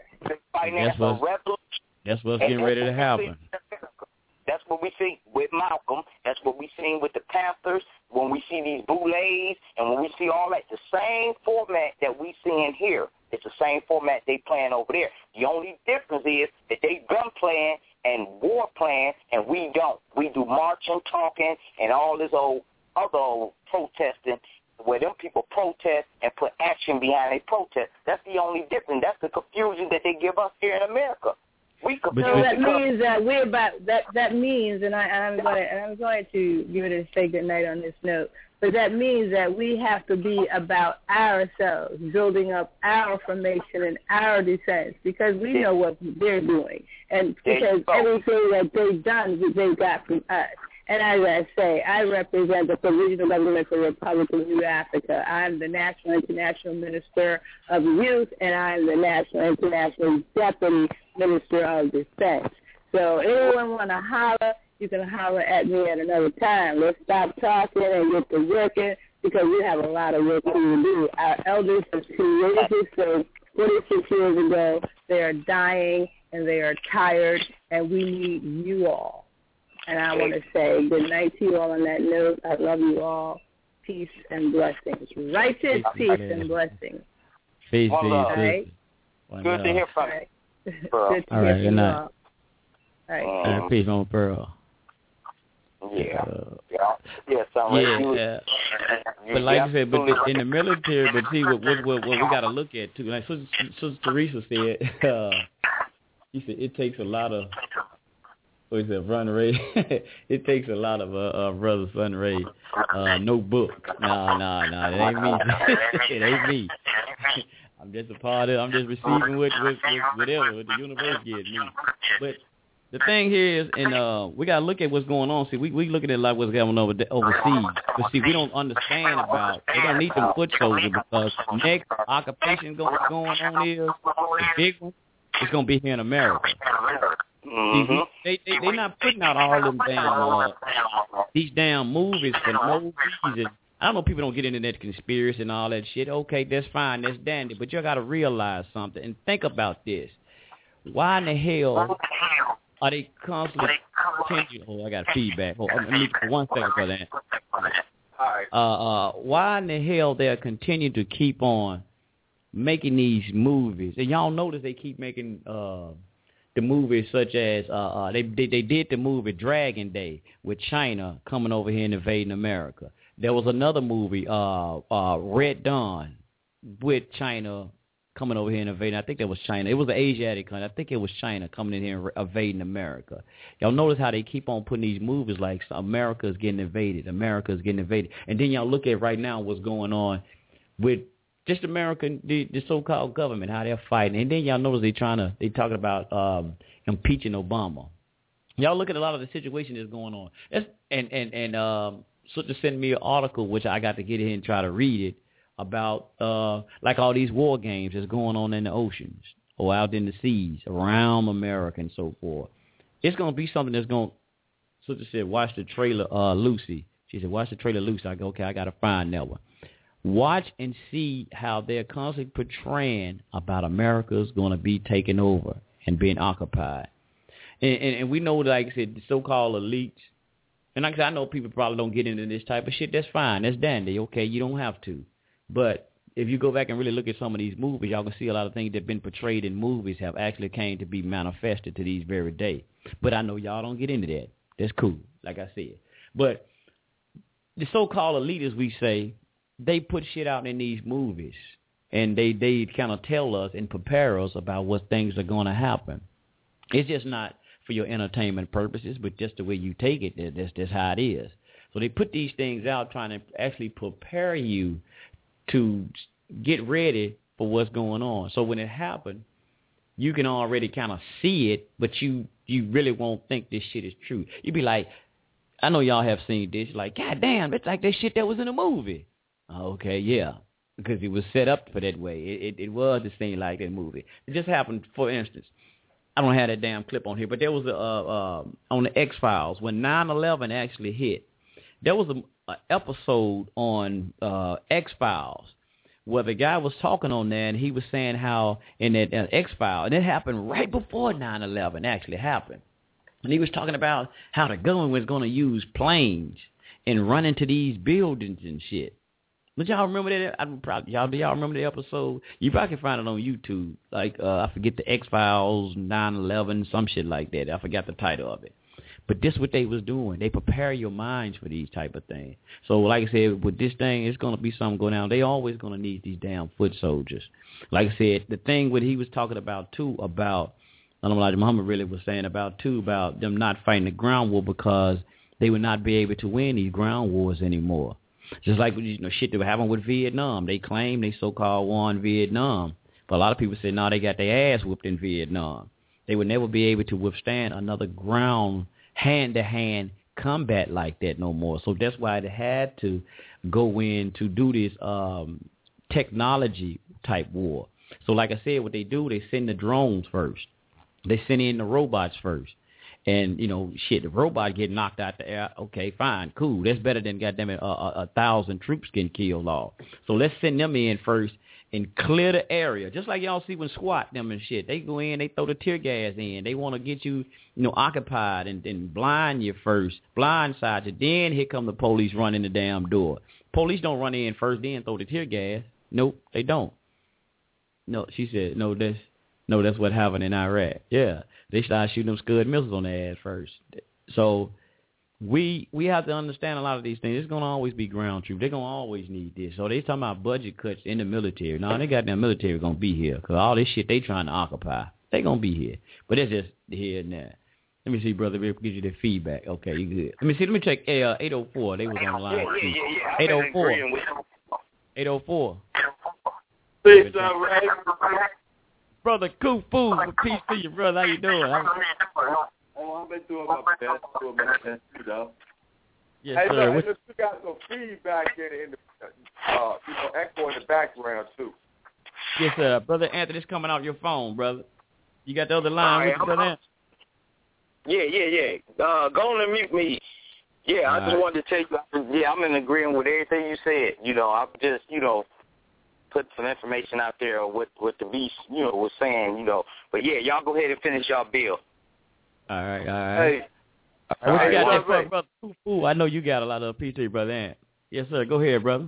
That's what's getting ready to happen. That's what we see with Malcolm. That's what we seen with the Panthers. When we see these boulets and when we see all that, the same format that we see in here, it's the same format they playing over there. The only difference is that they gun playing and war playing, and we don't. We do marching, talking, and all this other old protesting, where them people protest and put action behind their protest. That's the only difference. That's the confusion that they give us here in America. So that means that we're about that means, and I'm going to give it a say good night on this note. But that means that we have to be about ourselves, building up our formation and our defense, because we know what they're doing, and because everything that they've done, they got from us. And as I say, I represent the Provisional Government for the Republic of New Africa. I'm the National International Minister of Youth, and I'm the National International Deputy Minister of Defense. So anyone want to holler, you can holler at me at another time. Let's stop talking and get to working, because we have a lot of work to do. Our elders have created this thing 46 years ago. They are dying, and they are tired, and we need you all. And I want to say good night to you all on that note. I love you all. Peace and blessings. Righteous peace and blessings. Peace, all right? Good to hear from you. Good to all right, hear good night. All right. Peace on Pearl. Yeah. But like I said, but in the military, but see what we got to look at too. Like Sister Teresa said, she said it takes a lot of. What is it, Run Ray? It takes a lot of brothers, Run Ray. No book. No, it ain't me. It ain't me. I'm just a part of it. I'm just receiving whatever the universe gives me. But the thing here is, and we got to look at what's going on. See, we looking at like what's going on overseas. But see, we don't understand about, they don't need them foot soldiers, because the next occupation going on is, the big one, it's going to be here in America. Mm-hmm. They're not putting out all them these damn movies for no reason. I don't know, people don't get into that conspiracy and all that shit. Okay, that's fine, that's dandy, but you got to realize something and think about this. Why in the hell are they constantly changing? Oh, I got feedback. Hold on, let me 1 second for that. Why in the hell they're continuing to keep on making these movies? And y'all notice they keep making the movies such as they did the movie Dragon Day with China coming over here and invading America. There was another movie, Red Dawn, with China coming over here and invading. I think that was China. It was an Asiatic country. I think it was China coming in here and invading America. Y'all notice how they keep on putting these movies like America is getting invaded, America is getting invaded. And then y'all look at right now what's going on with just American, the so-called government, how they're fighting. And then y'all notice they talking about impeaching Obama. Y'all look at a lot of the situation that's going on. Sister sent me an article, which I got to get in and try to read it, about like all these war games that's going on in the oceans or out in the seas around America and so forth. It's going to be something that's going to, Sister said, watch the trailer, Lucy. She said, watch the trailer Loose. I go, okay, I got to find that one. Watch and see how they're constantly portraying about America's going to be taken over and being occupied. And we know, like I said, the so-called elites. And like I said, I know people probably don't get into this type of shit. That's fine. That's dandy. Okay, you don't have to. But if you go back and really look at some of these movies, y'all can see a lot of things that have been portrayed in movies have actually came to be manifested to these very days. But I know y'all don't get into that. That's cool, like I said. But the so-called elitists, we say, they put shit out in these movies, and they kind of tell us and prepare us about what things are going to happen. It's just not for your entertainment purposes, but just the way you take it, that's how it is. So they put these things out trying to actually prepare you to get ready for what's going on. So when it happens, you can already kind of see it, but you really won't think this shit is true. You'd be like, I know y'all have seen this, like, God damn, it's like that shit that was in a movie. Okay, yeah, because it was set up for that way. It was the same like that movie. It just happened, for instance, I don't have that damn clip on here, but there was on the X-Files, when 9/11 actually hit, there was an episode on X-Files where the guy was talking on there, and he was saying how in that X-File, and it happened right before 9/11 actually happened. And he was talking about how the government was going to use planes and run into these buildings and shit. But y'all remember that? Y'all remember the episode? You probably can find it on YouTube. Like, I forget the X-Files, 9/11, some shit like that. I forgot the title of it. But this is what they was doing. They prepare your minds for these type of things. So, like I said, with this thing, it's going to be something going down. They always going to need these damn foot soldiers. Like I said, the thing what he was talking about, too, about, Elijah Muhammad really was saying about, too, about them not fighting the ground war because they would not be able to win these ground wars anymore. Just like, shit that happened with Vietnam. They claim they so-called won Vietnam. But a lot of people say, no, they got their ass whooped in Vietnam. They would never be able to withstand another ground hand-to-hand combat like that no more. So that's why they had to go in to do this technology-type war. So like I said, what they do, they send the drones first. They send in the robots first. And, the robot get knocked out the air. Okay, fine, cool. That's better than goddamn it, 1,000 troops getting killed off. So let's send them in first and clear the area. Just like y'all see when SWAT them and shit. They go in, they throw the tear gas in. They want to get you, occupied and blind you first, blindside you. Then here come the police running the damn door. Police don't run in first, then throw the tear gas. Nope, they don't. No, she said, that's what happened in Iraq. Yeah. They started shooting them Scud missiles on their ass first. So we have to understand a lot of these things. It's going to always be ground troops. They're going to always need this. So they talking about budget cuts in the military. No, they got their military going to be here because all this shit they trying to occupy, they going to be here. But it's just here and there. Let me see, brother, if we get you the feedback. Okay, you good. Let me check 804. They was on the line. Yeah. 804. 804. Peace out, Ray. Brother Kufu, peace to you, brother. How you doing? I've been doing my best. Too, though. Yes, hey, sir. Look, you got some feedback in the echo in the background, too. Yes, sir. Brother Anthony, it's coming off your phone, brother. You got the other line with you, brother Anthony? Yeah. Go on and mute me. Yeah, I just wanted to tell you, I'm in agreement with everything you said. I'm just, put some information out there of what the beast, was saying, But yeah, y'all go ahead and finish y'all bill. All right. Hey. What you got there for, brother? Ooh, I know you got a lot of PT, brother Ant. Yes, sir. Go ahead, brother.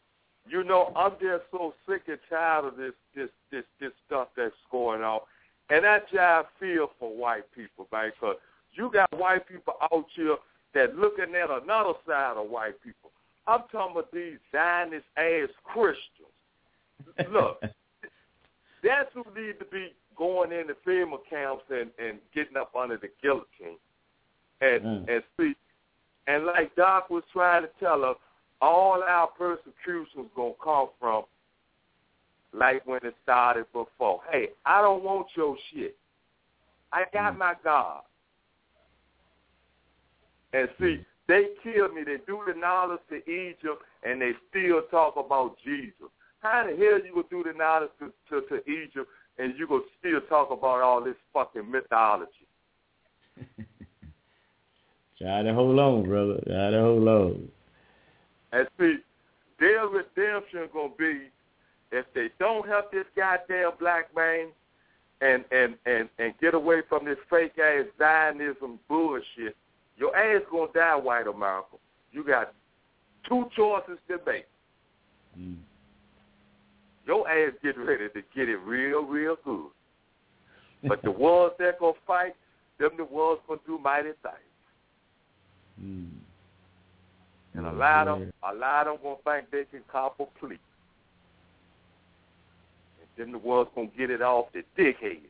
I'm just so sick and tired of this stuff that's going on, and that's how I feel for white people, man. Because you got white people out here that looking at another side of white people. I'm talking about these Zionist ass Christians. Look, that's who need to be going into FEMA camps and getting up under the guillotine and speak. And like Doc was trying to tell us, all our persecution is going to come from like when it started before. Hey, I don't want your shit. I got my God. And see, they killed me. They do the knowledge to Egypt, and they still talk about Jesus. How the hell you would do the knowledge to Egypt and you go still talk about all this fucking mythology? Try to hold on, brother. Try to hold on. And see, their redemption is going to be if they don't help this goddamn black man and get away from this fake-ass Zionism bullshit, your ass going to die, white America. You got two choices to make. Your ass getting ready to get it real, real good. But the ones that going to fight, them the ones going to do mighty things. And a lot of them going to think they can cop a plea. And them the ones going to get it off the dickhead.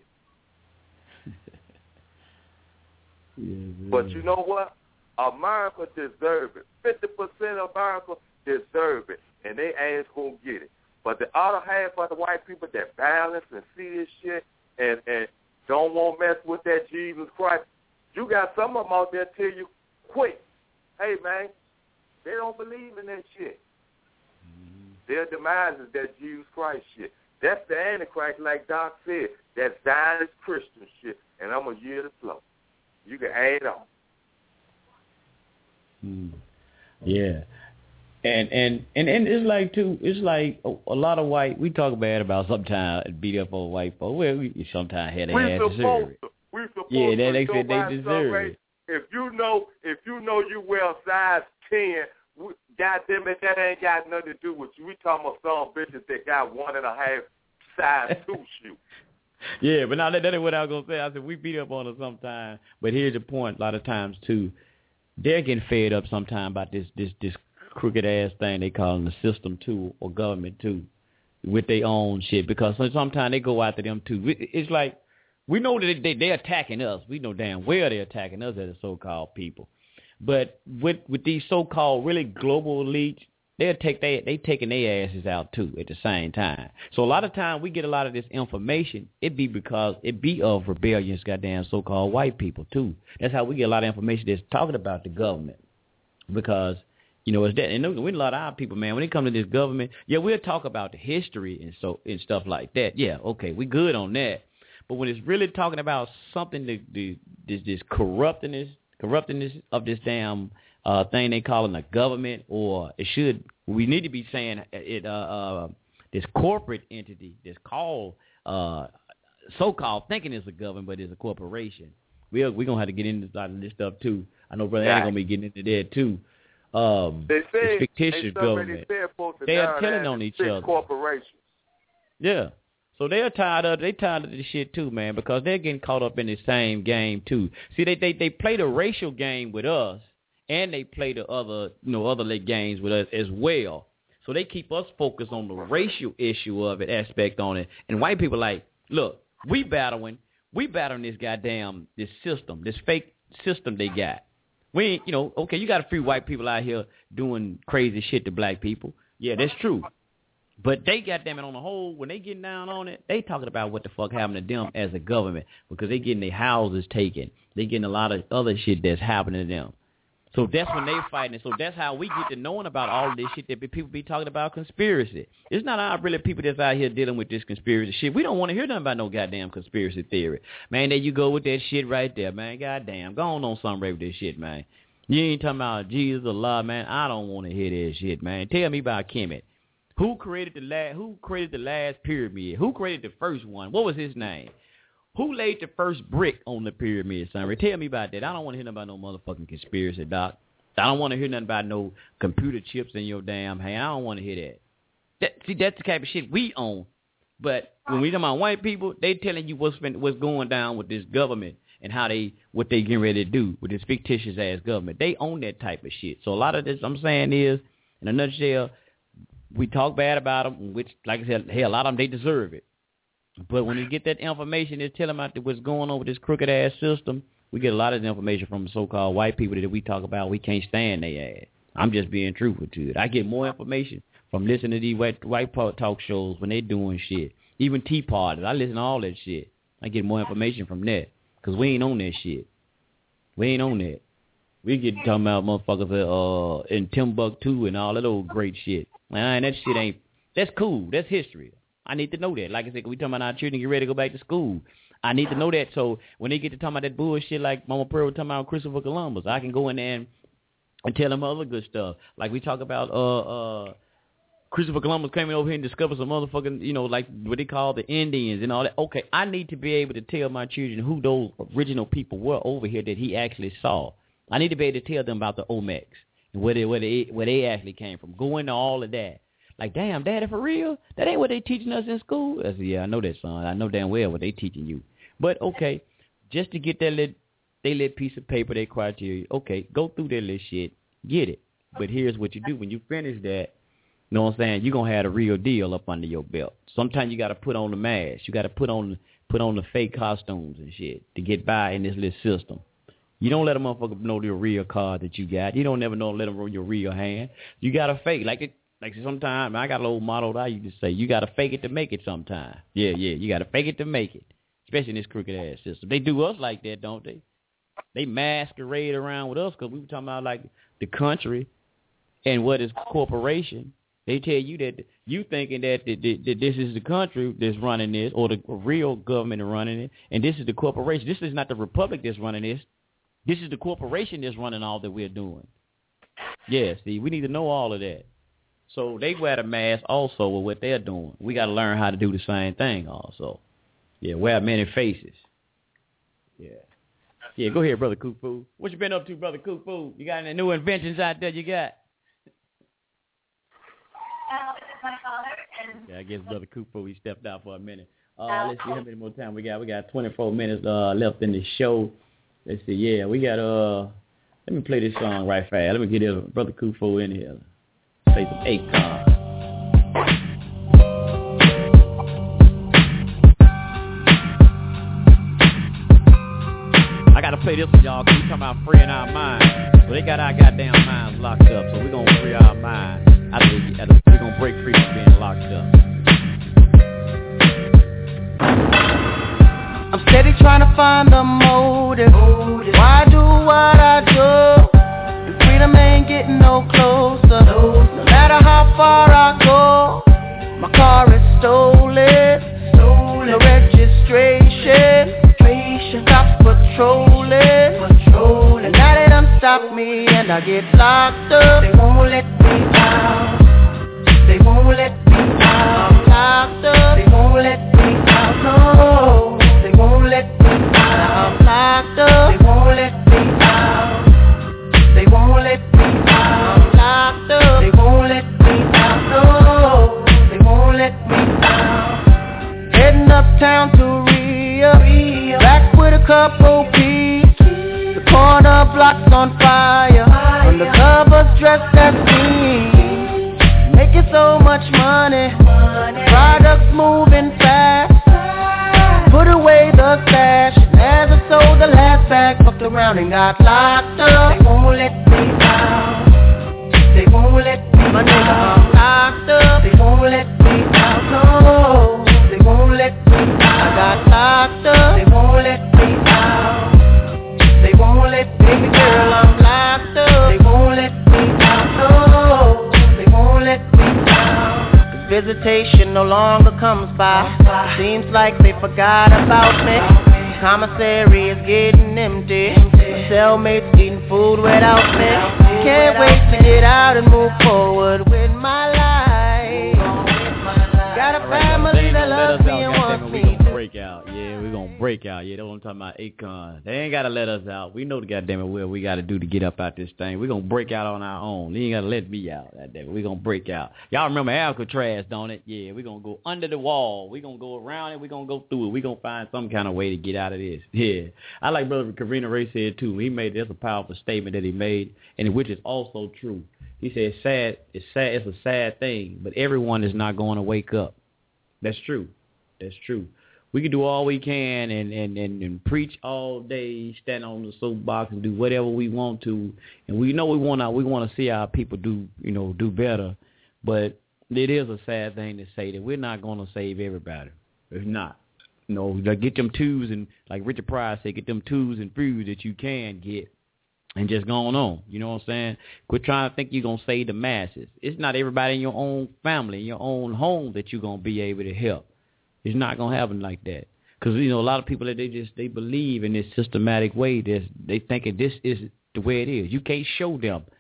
But you know what? America deserve it. 50% of America deserve it. And they ass going to get it. But the other half of the white people that balance and see this shit and don't want to mess with that Jesus Christ, you got some of them out there tell you, quick, hey, man, they don't believe in that shit. Their demise is that Jesus Christ shit. That's the Antichrist, like Doc said. That's Zionist Christian shit. And I'm going to yield the flow. You can add on. Yeah. And it's like, too, it's like a lot of white, we talk bad about sometimes beat up on white folks. Well, we sometimes had to deserve it. We supposed yeah, to they said they deserve it. If you know you wear size 10, goddamn it, that ain't got nothing to do with you. We talking about some bitches that got 1.5 size 2 shoes. Yeah, but now that is what I was gonna say. I said we beat up on them sometimes, but here's the point. A lot of times too, they're getting fed up sometimes about this crooked ass thing they call the system too, or government too, with their own shit. Because sometimes they go after them too. It's like we know that they're attacking us. We know damn well they're attacking us as a so-called people. But with these so-called really global elites, they taking their asses out too at the same time. So a lot of time we get a lot of this information. It be because it be of rebellious goddamn so-called white people too. That's how we get a lot of information that's talking about the government. Because, you know, it's that, and we a lot of our people, man, when it comes to this government, yeah, we'll talk about the history and stuff like that. Yeah, okay, we good on that. But when it's really talking about something this corruptingness of this damn thing they calling the government, or we need to be saying it this corporate entity that's called so-called thinking it's a government, but it's a corporation. We're gonna have to get into this stuff too. I know Brother Andy gonna be getting into that too. They say this fictitious government. They are telling on each other. Corporations. Yeah. So they're tired of this shit too, man, because they're getting caught up in the same game too. See, they play the racial game with us, and they play the other games with us as well. So they keep us focused on the racial issue of it, aspect on it. And white people like, look, we battling this goddamn this system, this fake system they got. We ain't, okay, you got a few white people out here doing crazy shit to black people. Yeah, that's true. But they got them on the whole, when they getting down on it, they talking about what the fuck happened to them as a government, because they getting their houses taken. They getting a lot of other shit that's happening to them. So that's when they fighting. So that's how we get to knowing about all of this shit that people be talking about conspiracy. It's not our really people that's out here dealing with this conspiracy shit. We don't want to hear nothing about no goddamn conspiracy theory. Man, there you go with that shit right there, man. Goddamn. Go on something right with this shit, man. You ain't talking about Jesus or Allah, man. I don't want to hear that shit, man. Tell me about Kemet. Who created the last pyramid? Who created the first one? What was his name? Who laid the first brick on the pyramid, son? Tell me about that. I don't want to hear nothing about no motherfucking conspiracy, doc. I don't want to hear nothing about no computer chips in your damn hand. I don't want to hear that. See, that's the type of shit we own. But when we talk about white people, they telling you what's going down with this government and what they getting ready to do with this fictitious ass government. They own that type of shit. So a lot of this I'm saying is, in a nutshell, we talk bad about them, which, like I said, hey, a lot of them, they deserve it. But when you get that information, it's telling them what's going on with this crooked-ass system, we get a lot of information from so-called white people that we talk about. We can't stand their ass. I'm just being truthful to it. I get more information from listening to these white talk shows when they doing shit. Even Tea Parties. I listen to all that shit. I get more information from that because we ain't on that shit. We ain't on that. We get talking about motherfuckers in Timbuktu and all that old great shit. Man, that shit ain't, that's cool. That's history. I need to know that. Like I said, we talking about our children get ready to go back to school. I need to know that so when they get to talking about that bullshit like Mama Pearl was talking about Christopher Columbus, I can go in there and and tell them other good stuff. Like we talk about Christopher Columbus coming over here and discovered some motherfucking, like what they call the Indians and all that. Okay, I need to be able to tell my children who those original people were over here that he actually saw. I need to be able to tell them about the Olmecs and where they actually came from. Go into all of that. Like, damn, Daddy, for real? That ain't what they teaching us in school? I said, yeah, I know that, son. I know damn well what they teaching you. But, okay, just to get that little piece of paper, that criteria, okay, go through that little shit, get it. But here's what you do. When you finish that, you know what I'm saying, you're going to have the real deal up under your belt. Sometimes you got to put on the mask. You got to put on the fake costumes and shit to get by in this little system. You don't let a motherfucker know your real card that you got. You don't never know let them roll your real hand. You got to fake. Like sometimes, I got a little motto that I used to say, you got to fake it to make it sometime. Yeah, you got to fake it to make it, especially in this crooked-ass system. They do us like that, don't they? They masquerade around with us because we were talking about, like, the country and what is corporation. They tell you that you thinking that this is the country that's running this or the real government running it, and this is the corporation. This is not the republic that's running this. This is the corporation that's running all that we're doing. Yeah, see, we need to know all of that. So they wear the mask also with what they're doing. We got to learn how to do the same thing also. Yeah, wear many faces. Yeah. Yeah, go ahead, Brother Kufu. What you been up to, Brother Kufu? You got any new inventions out there you got? My father and... Yeah, I guess Brother Kufu, he stepped out for a minute. Let's see how many more time we got. We got 24 minutes left in the show. Let's see. Yeah, we got, let me play this song right fast. Let me get Brother Kufu in here. Play some Akon. I got to play this for y'all because we talking about freeing our minds. So they got our goddamn minds locked up. So we're going to free our minds. We're going to break free from being locked up. I'm steady trying to find the motive. Why do what I do? And freedom ain't getting no closer. No matter how far I go, my car is stolen. No registration. Stop patrolling. And now they done stop me and I get locked up. They won't let me out. They won't let me out. I'm locked up. They won't let me out. No. They won't let me out. I'm locked up. They won't let me out. They won't let me out. I'm locked up. They won't let me out. No. They won't let me out. Heading uptown to Rio. Back with a couple P's. The corner block's on fire. Undercovers dressed as me. Making so much money. Products moving fast. Put away the stash. As I sold the last bag, fucked around and got locked up. They won't let me out. They won't let me out. My nigga, I'm locked up. They won't let me out. No. They won't let me out. I got locked up. They won't let me out. They won't let me out. Baby girl, I'm locked up. They won't let me out. No. They won't let me out. Visitation no longer comes by. It seems like they forgot about me. Commissary is getting empty. My cellmate's eating food without me. Can't wait to get out and move forward with my life. Got a family that loves me and wants me to break out. Yeah, we're going to break out. Yeah, that's what I'm talking about, Akon. They ain't got to let us out. We know the goddamn it what we got to do to get up out this thing. We're going to break out on our own. They ain't got to let me out. Goddamn it. We're going to break out. Y'all remember Alcatraz, don't it? Yeah, we're going to go under the wall. We're going to go around it. We're going to go through it. We're going to find some kind of way to get out of this. Yeah. I like Brother Karina Ray said, too. He made this a powerful statement that he made, and which is also true. He said, it's a sad thing, but everyone is not going to wake up. That's true. That's true. We can do all we can and preach all day, stand on the soapbox and do whatever we want to, and we know we want to see our people do better. But it is a sad thing to say that we're not going to save everybody. It's not. Get them twos and, like Richard Pryor said, get them twos and threes that you can get. And just going on, you know what I'm saying? Quit trying to think you're going to save the masses. It's not everybody in your own family, in your own home that you're going to be able to help. It's not going to happen like that. Because, a lot of people, they believe in this systematic way. They think this is the way it is. You can't show them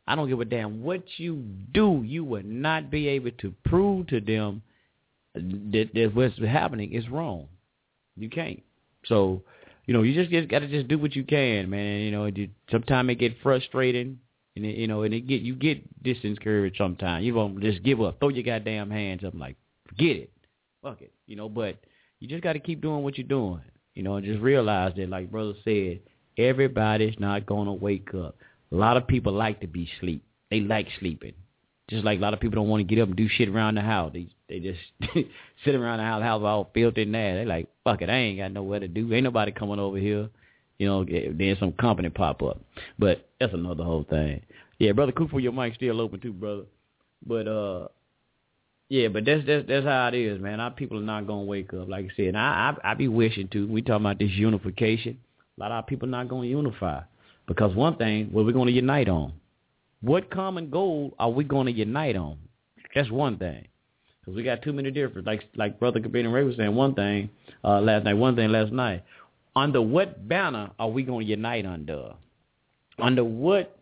I don't give a damn what you do. You will not be able to prove to them that what's happening is wrong. You can't. So, you just got to just do what you can, man. Sometimes it get frustrating, and you get discouraged sometimes. You won't just give up. Throw your goddamn hands up, like, forget it. Fuck it. But you just got to keep doing what you're doing. And just realize that, like Brother said, everybody's not going to wake up. A lot of people like to be asleep. They like sleeping. Just like a lot of people don't want to get up and do shit around the house. They just sit around the house all filthy and nasty. They like, fuck it, I ain't got nowhere to do. Ain't nobody coming over here. Then some company pop up. But that's another whole thing. Yeah, Brother Cooper, your mic's still open too, brother. But yeah, but that's how it is, man. Our people are not gonna wake up. Like I said, I be wishing to. We talking about this unification. A lot of our people not gonna unify because one thing, what we're gonna unite on. What common goal are we going to unite on? That's one thing. Because we got too many different. Like Brother Cabrini Ray was saying one thing last night. Under what banner are we going to unite under? Under what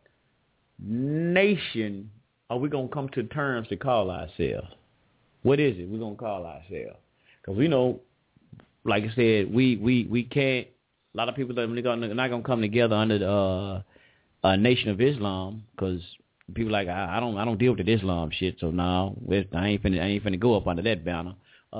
nation are we going to come to terms to call ourselves? What is it we're going to call ourselves? Because we know, like I said, we can't, a lot of people are not going to come together under the Nation of Islam, because people like I don't deal with the Islam shit, so no, I ain't finna go up under that banner.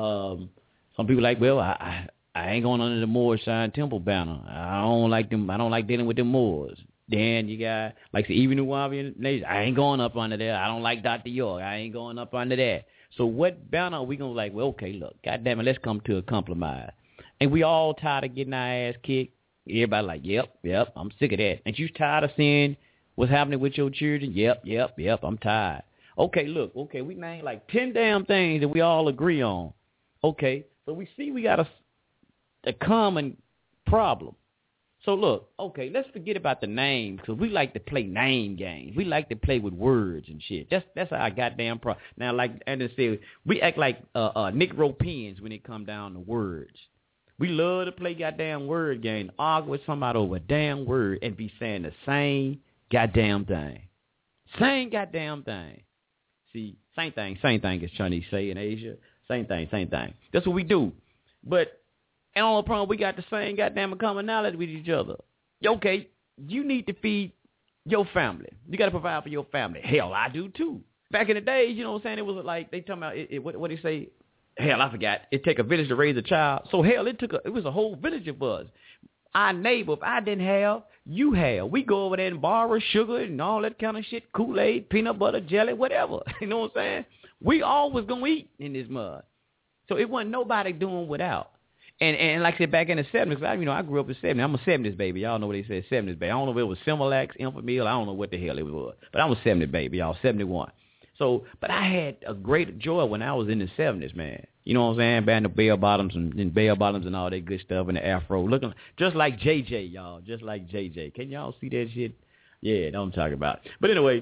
Some people like, well, I ain't going under the Moorish Zion Temple banner. I don't like them. I don't like dealing with them Moors. Then you got like the Ibn Wahabi Nation. I ain't going up under there. I don't like Dr. York. I ain't going up under that. So what banner are we gonna like? Well, okay, look, goddamn it, let's come to a compromise. And we all tired of getting our ass kicked. Everybody like, yep, I'm sick of that. Ain't you tired of seeing what's happening with your children? Yep, I'm tired. Okay, look, we named like 10 damn things that we all agree on. Okay, so we see we got a common problem. So look, okay, let's forget about the names, because we like to play name games. We like to play with words and shit. That's our goddamn problem. Now, like Anderson said, we act like Negropeans when it come down to words. We love to play goddamn word game, argue with somebody over a damn word and be saying the same goddamn thing. Same goddamn thing. See, same thing as Chinese say in Asia. Same thing. That's what we do. But, and on the problem, we got the same goddamn commonality with each other. Okay, you need to feed your family. You got to provide for your family. Hell, I do too. Back in the days, you know what I'm saying, it was like, they talking about, what they say, hell, I forgot. It take a village to raise a child. So hell, it was a whole village of us. Our neighbor, if I didn't have, you have. We go over there and borrow sugar and all that kind of shit, Kool-Aid, peanut butter, jelly, whatever. You know what I'm saying? We always gonna eat in this mud. So it wasn't nobody doing without. And like I said, back in the 70s, I grew up in the 70s. I'm a 70s baby. Y'all know what they said, 70s baby. I don't know if it was Similac, Infamil. I don't know what the hell it was. But I'm a 70s baby, y'all, 71. So, but I had a great joy when I was in the 70s, man. You know what I'm saying? Back in the bell bottoms and all that good stuff and the afro. Looking just like JJ, y'all. Just like JJ. Can y'all see that shit? Yeah, that's what I'm talking about. But anyway,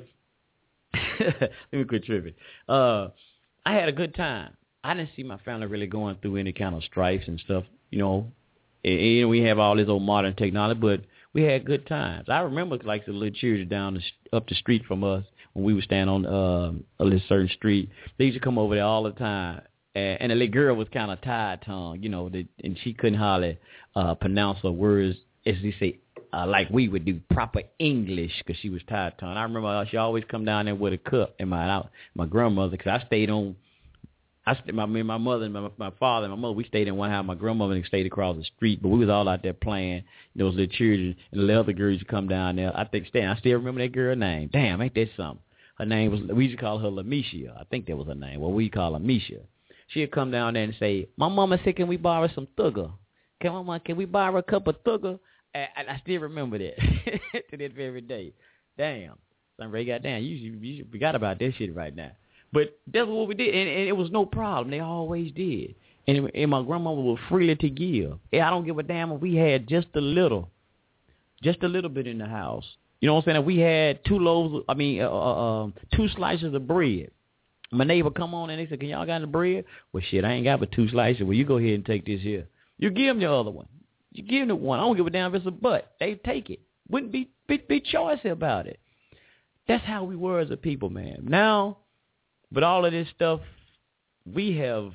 let me quit tripping. I had a good time. I didn't see my family really going through any kind of strifes and stuff, you know. And we have all this old modern technology, but we had good times. I remember like the little children up the street from us when we would stand on a little certain street. They used to come over there all the time. And the little girl was kind of tied-tongued, you know, and she couldn't hardly pronounce her words, as they say, like we would do, proper English, because she was tied-tongued. I remember she always come down there with a cup, and my grandmother, because my mother and my father and my mother, we stayed in one house. My grandmother stayed across the street, but we was all out there playing. Those little children and the other girls would come down there. I still remember that girl's name. Damn, ain't that something? Her name was, we used to call her Lamisha. I think that was her name. Well, we call her Misha. She'd come down there and say, my mama said, can we borrow some thugger? Can we borrow a cup of thugger? And I still remember that to that very day. Damn. Son Ray, goddamn, you forgot about that shit right now. But that's what we did, and it was no problem. They always did. And my grandmother was freely to give. I don't give a damn if we had just a little bit in the house. You know what I'm saying? If we had 2 slices of bread. My neighbor come on and they said, can y'all got any bread? Well, shit, I ain't got but 2 slices. Well, you go ahead and take this here. You give them the other one. You give them one. I don't give a damn if it's a butt. They take it. Wouldn't be choice about it. That's how we were as a people, man. Now, with all of this stuff, we have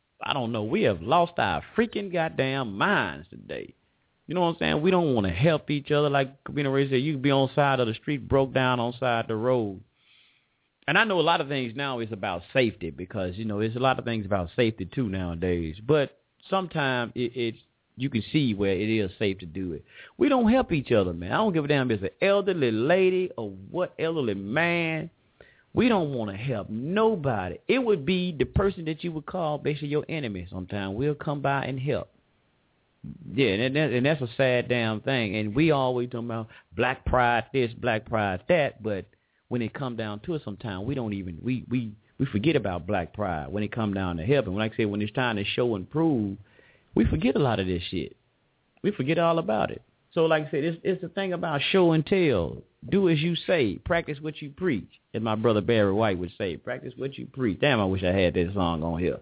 lost our freaking goddamn minds today. You know what I'm saying? We don't want to help each other. Like Kabina Ray said, you can be on the side of the street, broke down on the side of the road. And I know a lot of things now is about safety because, there's a lot of things about safety too nowadays. But sometimes you can see where it is safe to do it. We don't help each other, man. I don't give a damn if it's an elderly lady or what elderly man. We don't want to help nobody. It would be the person that you would call basically your enemy sometimes. We'll come by and help. Yeah, and that's a sad damn thing. And we always talking about black pride this, black pride that, but when it come down to it sometimes, we don't even, we forget about black pride when it come down to helping. Like I said, when it's time to show and prove, we forget a lot of this shit. We forget all about it. So like I said, it's the thing about show and tell. Do as you say. Practice what you preach. As my brother Barry White would say, practice what you preach. Damn, I wish I had this song on here.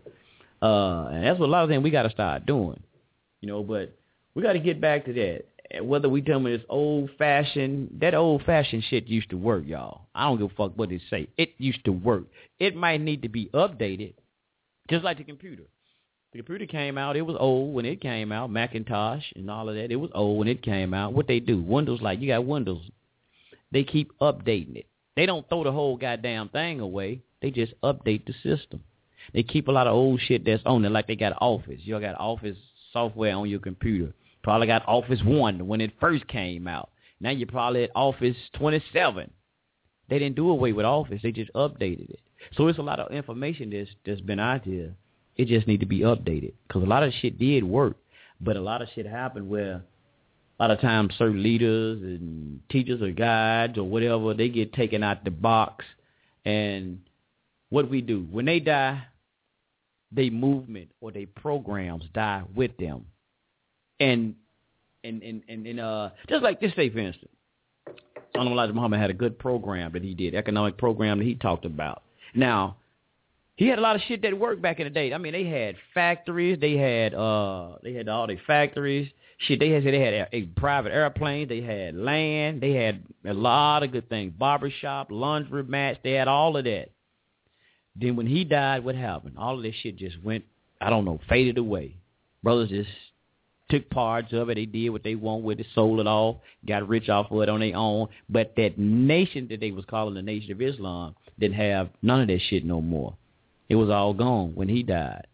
And that's what a lot of things we got to start doing. But we got to get back to that. Whether we tell me it's old-fashioned, that old-fashioned shit used to work, y'all. I don't give a fuck what it say. It used to work. It might need to be updated, just like the computer. The computer came out. It was old when it came out. Macintosh and all of that. It was old when it came out. What they do? Windows, you got Windows. They keep updating it. They don't throw the whole goddamn thing away. They just update the system. They keep a lot of old shit that's on it, like they got Office. You got Office software on your computer. Probably got Office 1 when it first came out. Now you're probably at Office 27. They didn't do away with Office. They just updated it. So it's a lot of information that's been out there. It just need to be updated because a lot of shit did work, but a lot of shit happened where a lot of times certain leaders and teachers or guides or whatever, they get taken out the box. And what we do, when they die, they movement or they programs die with them. And just like this, say for instance, Elijah Muhammad had a good program that he did, economic program that he talked about. Now, he had a lot of shit that worked back in the day. I mean, they had factories. They had all their factories. Shit, they had a private airplane. They had land. They had a lot of good things. Barbershop, laundry mats. They had all of that. Then when he died, what happened? All of this shit just went, faded away. Brothers just took parts of it. They did what they want with it, sold it off, got rich off of it on their own. But that nation that they was calling the Nation of Islam didn't have none of that shit no more. It was all gone when he died.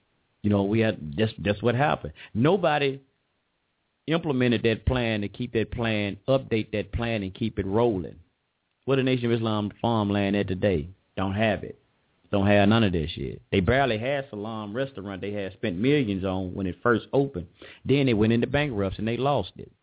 We had that's what happened. Nobody implemented that plan to keep that plan, update that plan, and keep it rolling. What the Nation of Islam farmland at today? Don't have it. Don't have none of that shit. They barely had Salam restaurant they had spent millions on when it first opened. Then they went into bankruptcy and they lost it.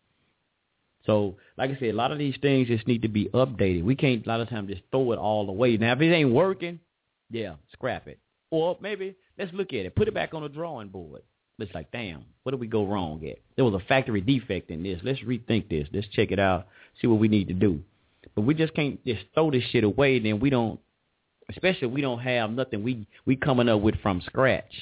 So, like I said, a lot of these things just need to be updated. We can't, a lot of times, just throw it all away. Now, if it ain't working, yeah, scrap it. Or maybe let's look at it. Put it back on the drawing board. It's like, damn, what did we go wrong at? There was a factory defect in this. Let's rethink this. Let's check it out, see what we need to do. But we just can't just throw this shit away, then we don't, especially if we don't have nothing we coming up with from scratch.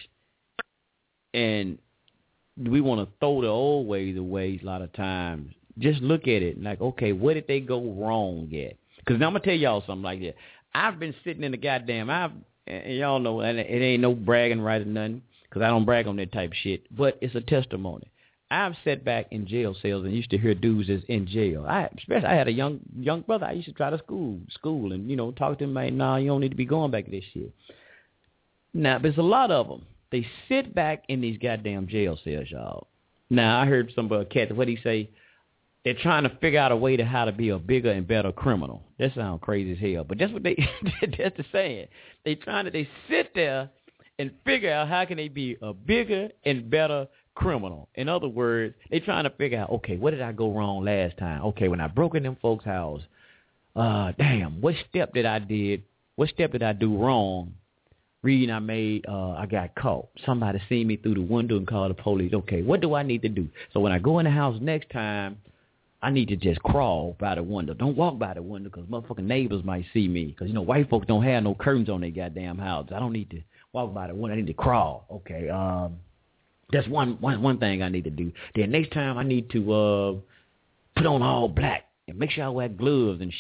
And we want to throw the old ways away a lot of times. Just look at it like, okay, what did they go wrong at? Because I'm going to tell y'all something like that. I've been sitting in the goddamn, and y'all know, and it ain't no bragging right or nothing, because I don't brag on that type of shit, but it's a testimony. I've sat back in jail cells and used to hear dudes that's in jail. I had a young brother. I used to try to school and, talk to him like, nah, you don't need to be going back to this shit. Now, there's a lot of them. They sit back in these goddamn jail cells, y'all. Now, I heard some cat, what he say? They're trying to figure out a way to how to be a bigger and better criminal. That sounds crazy as hell, but that's what that's the saying. They sit there and figure out how can they be a bigger and better criminal. In other words, they trying to figure out, okay, what did I go wrong last time? Okay, when I broke in them folks' house, damn, what step did I do wrong? Reading I got caught. Somebody seen me through the window and called the police. Okay, what do I need to do? So when I go in the house next time, I need to just crawl by the window. Don't walk by the window because motherfucking neighbors might see me. Because, white folks don't have no curtains on their goddamn houses. I don't need to walk by the window. I need to crawl. Okay, that's one thing I need to do. Then next time I need to put on all black and make sure I wear gloves and shit.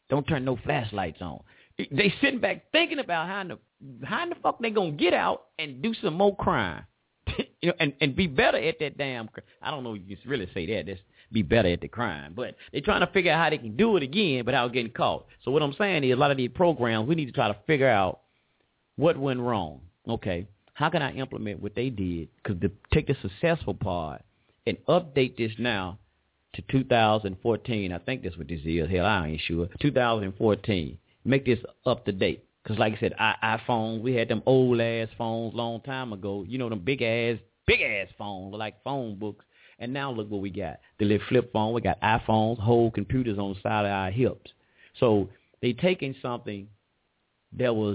Don't turn no flashlights on. They sitting back thinking about how in the fuck they gonna get out and do some more crime, and be better at that damn. I don't know if you can really say that. That's be better at the crime, but they're trying to figure out how they can do it again without getting caught. So what I'm saying is, a lot of these programs, we need to try to figure out what went wrong. Okay, how can I implement what they did? Because to take the successful part and update this now to 2014. I think that's what this is. Hell, I ain't sure. 2014. Make this up to date. Because like I said, iPhones, we had them old-ass phones long time ago. You know, them big-ass phones, like phone books. And now look what we got. The little flip phone. We got iPhones, whole computers on the side of our hips. So they taking something that was,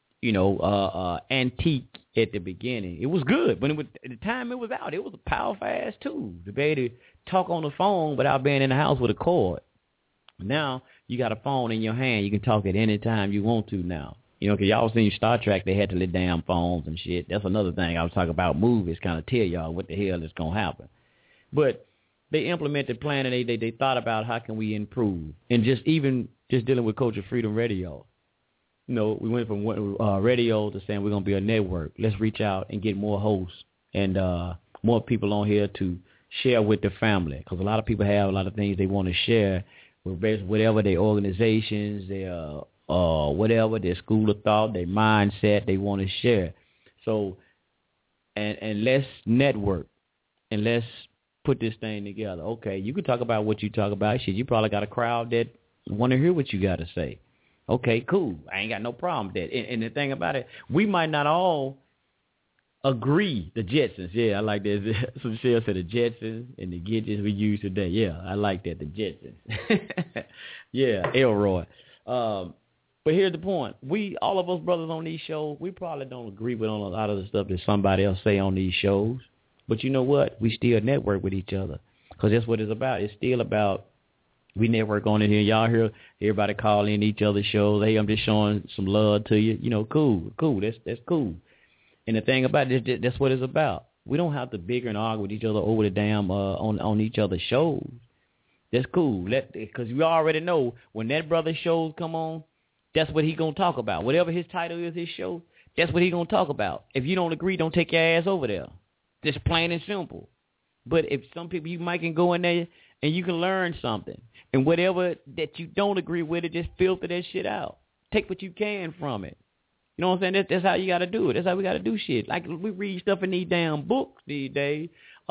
antique at the beginning. It was good. But at the time it was out, it was a powerful-ass tool to be able to talk on the phone without being in the house with a cord. Now you got a phone in your hand. You can talk at any time you want to now. Because y'all seen Star Trek, they had to let damn phones and shit. That's another thing I was talking about. Movies kind of tell y'all what the hell is going to happen. But they implemented plan, and they thought about how can we improve. And just dealing with Culture Freedom Radio. We went from radio to saying we're going to be a network. Let's reach out and get more hosts and more people on here to share with the family. Because a lot of people have a lot of things they want to share with whatever their organizations, their whatever, their school of thought, their mindset they want to share. So, and let's network and let's put this thing together. Okay, you can talk about what you talk about. Shit, you probably got a crowd that want to hear what you got to say. Okay, cool. I ain't got no problem with that. And the thing about it, we might not all agree. The Jetsons, yeah, I like that. So Michelle said the Jetsons and the Gidgets we use today. Yeah, I like that, the Jetsons. Yeah, Elroy. But here's the point. All of us brothers on these shows, we probably don't agree with on a lot of the stuff that somebody else say on these shows. But you know what? We still network with each other because that's what it's about. It's still about we network on it here. Y'all hear everybody call in each other's shows. Hey, I'm just showing some love to you. Cool. That's cool. And the thing about it, that's what it's about. We don't have to bicker and argue with each other over the damn on each other's shows. That's cool. Because we already know when that brother's shows come on, that's what he gonna talk about. Whatever his title is, his show, that's what he gonna talk about. If you don't agree, don't take your ass over there. Just plain and simple. But if some people, you might can go in there and you can learn something. And whatever that you don't agree with, it just filter that shit out. Take what you can from it. You know what I'm saying? That's how you got to do it. That's how we got to do shit. Like we read stuff in these damn books these days,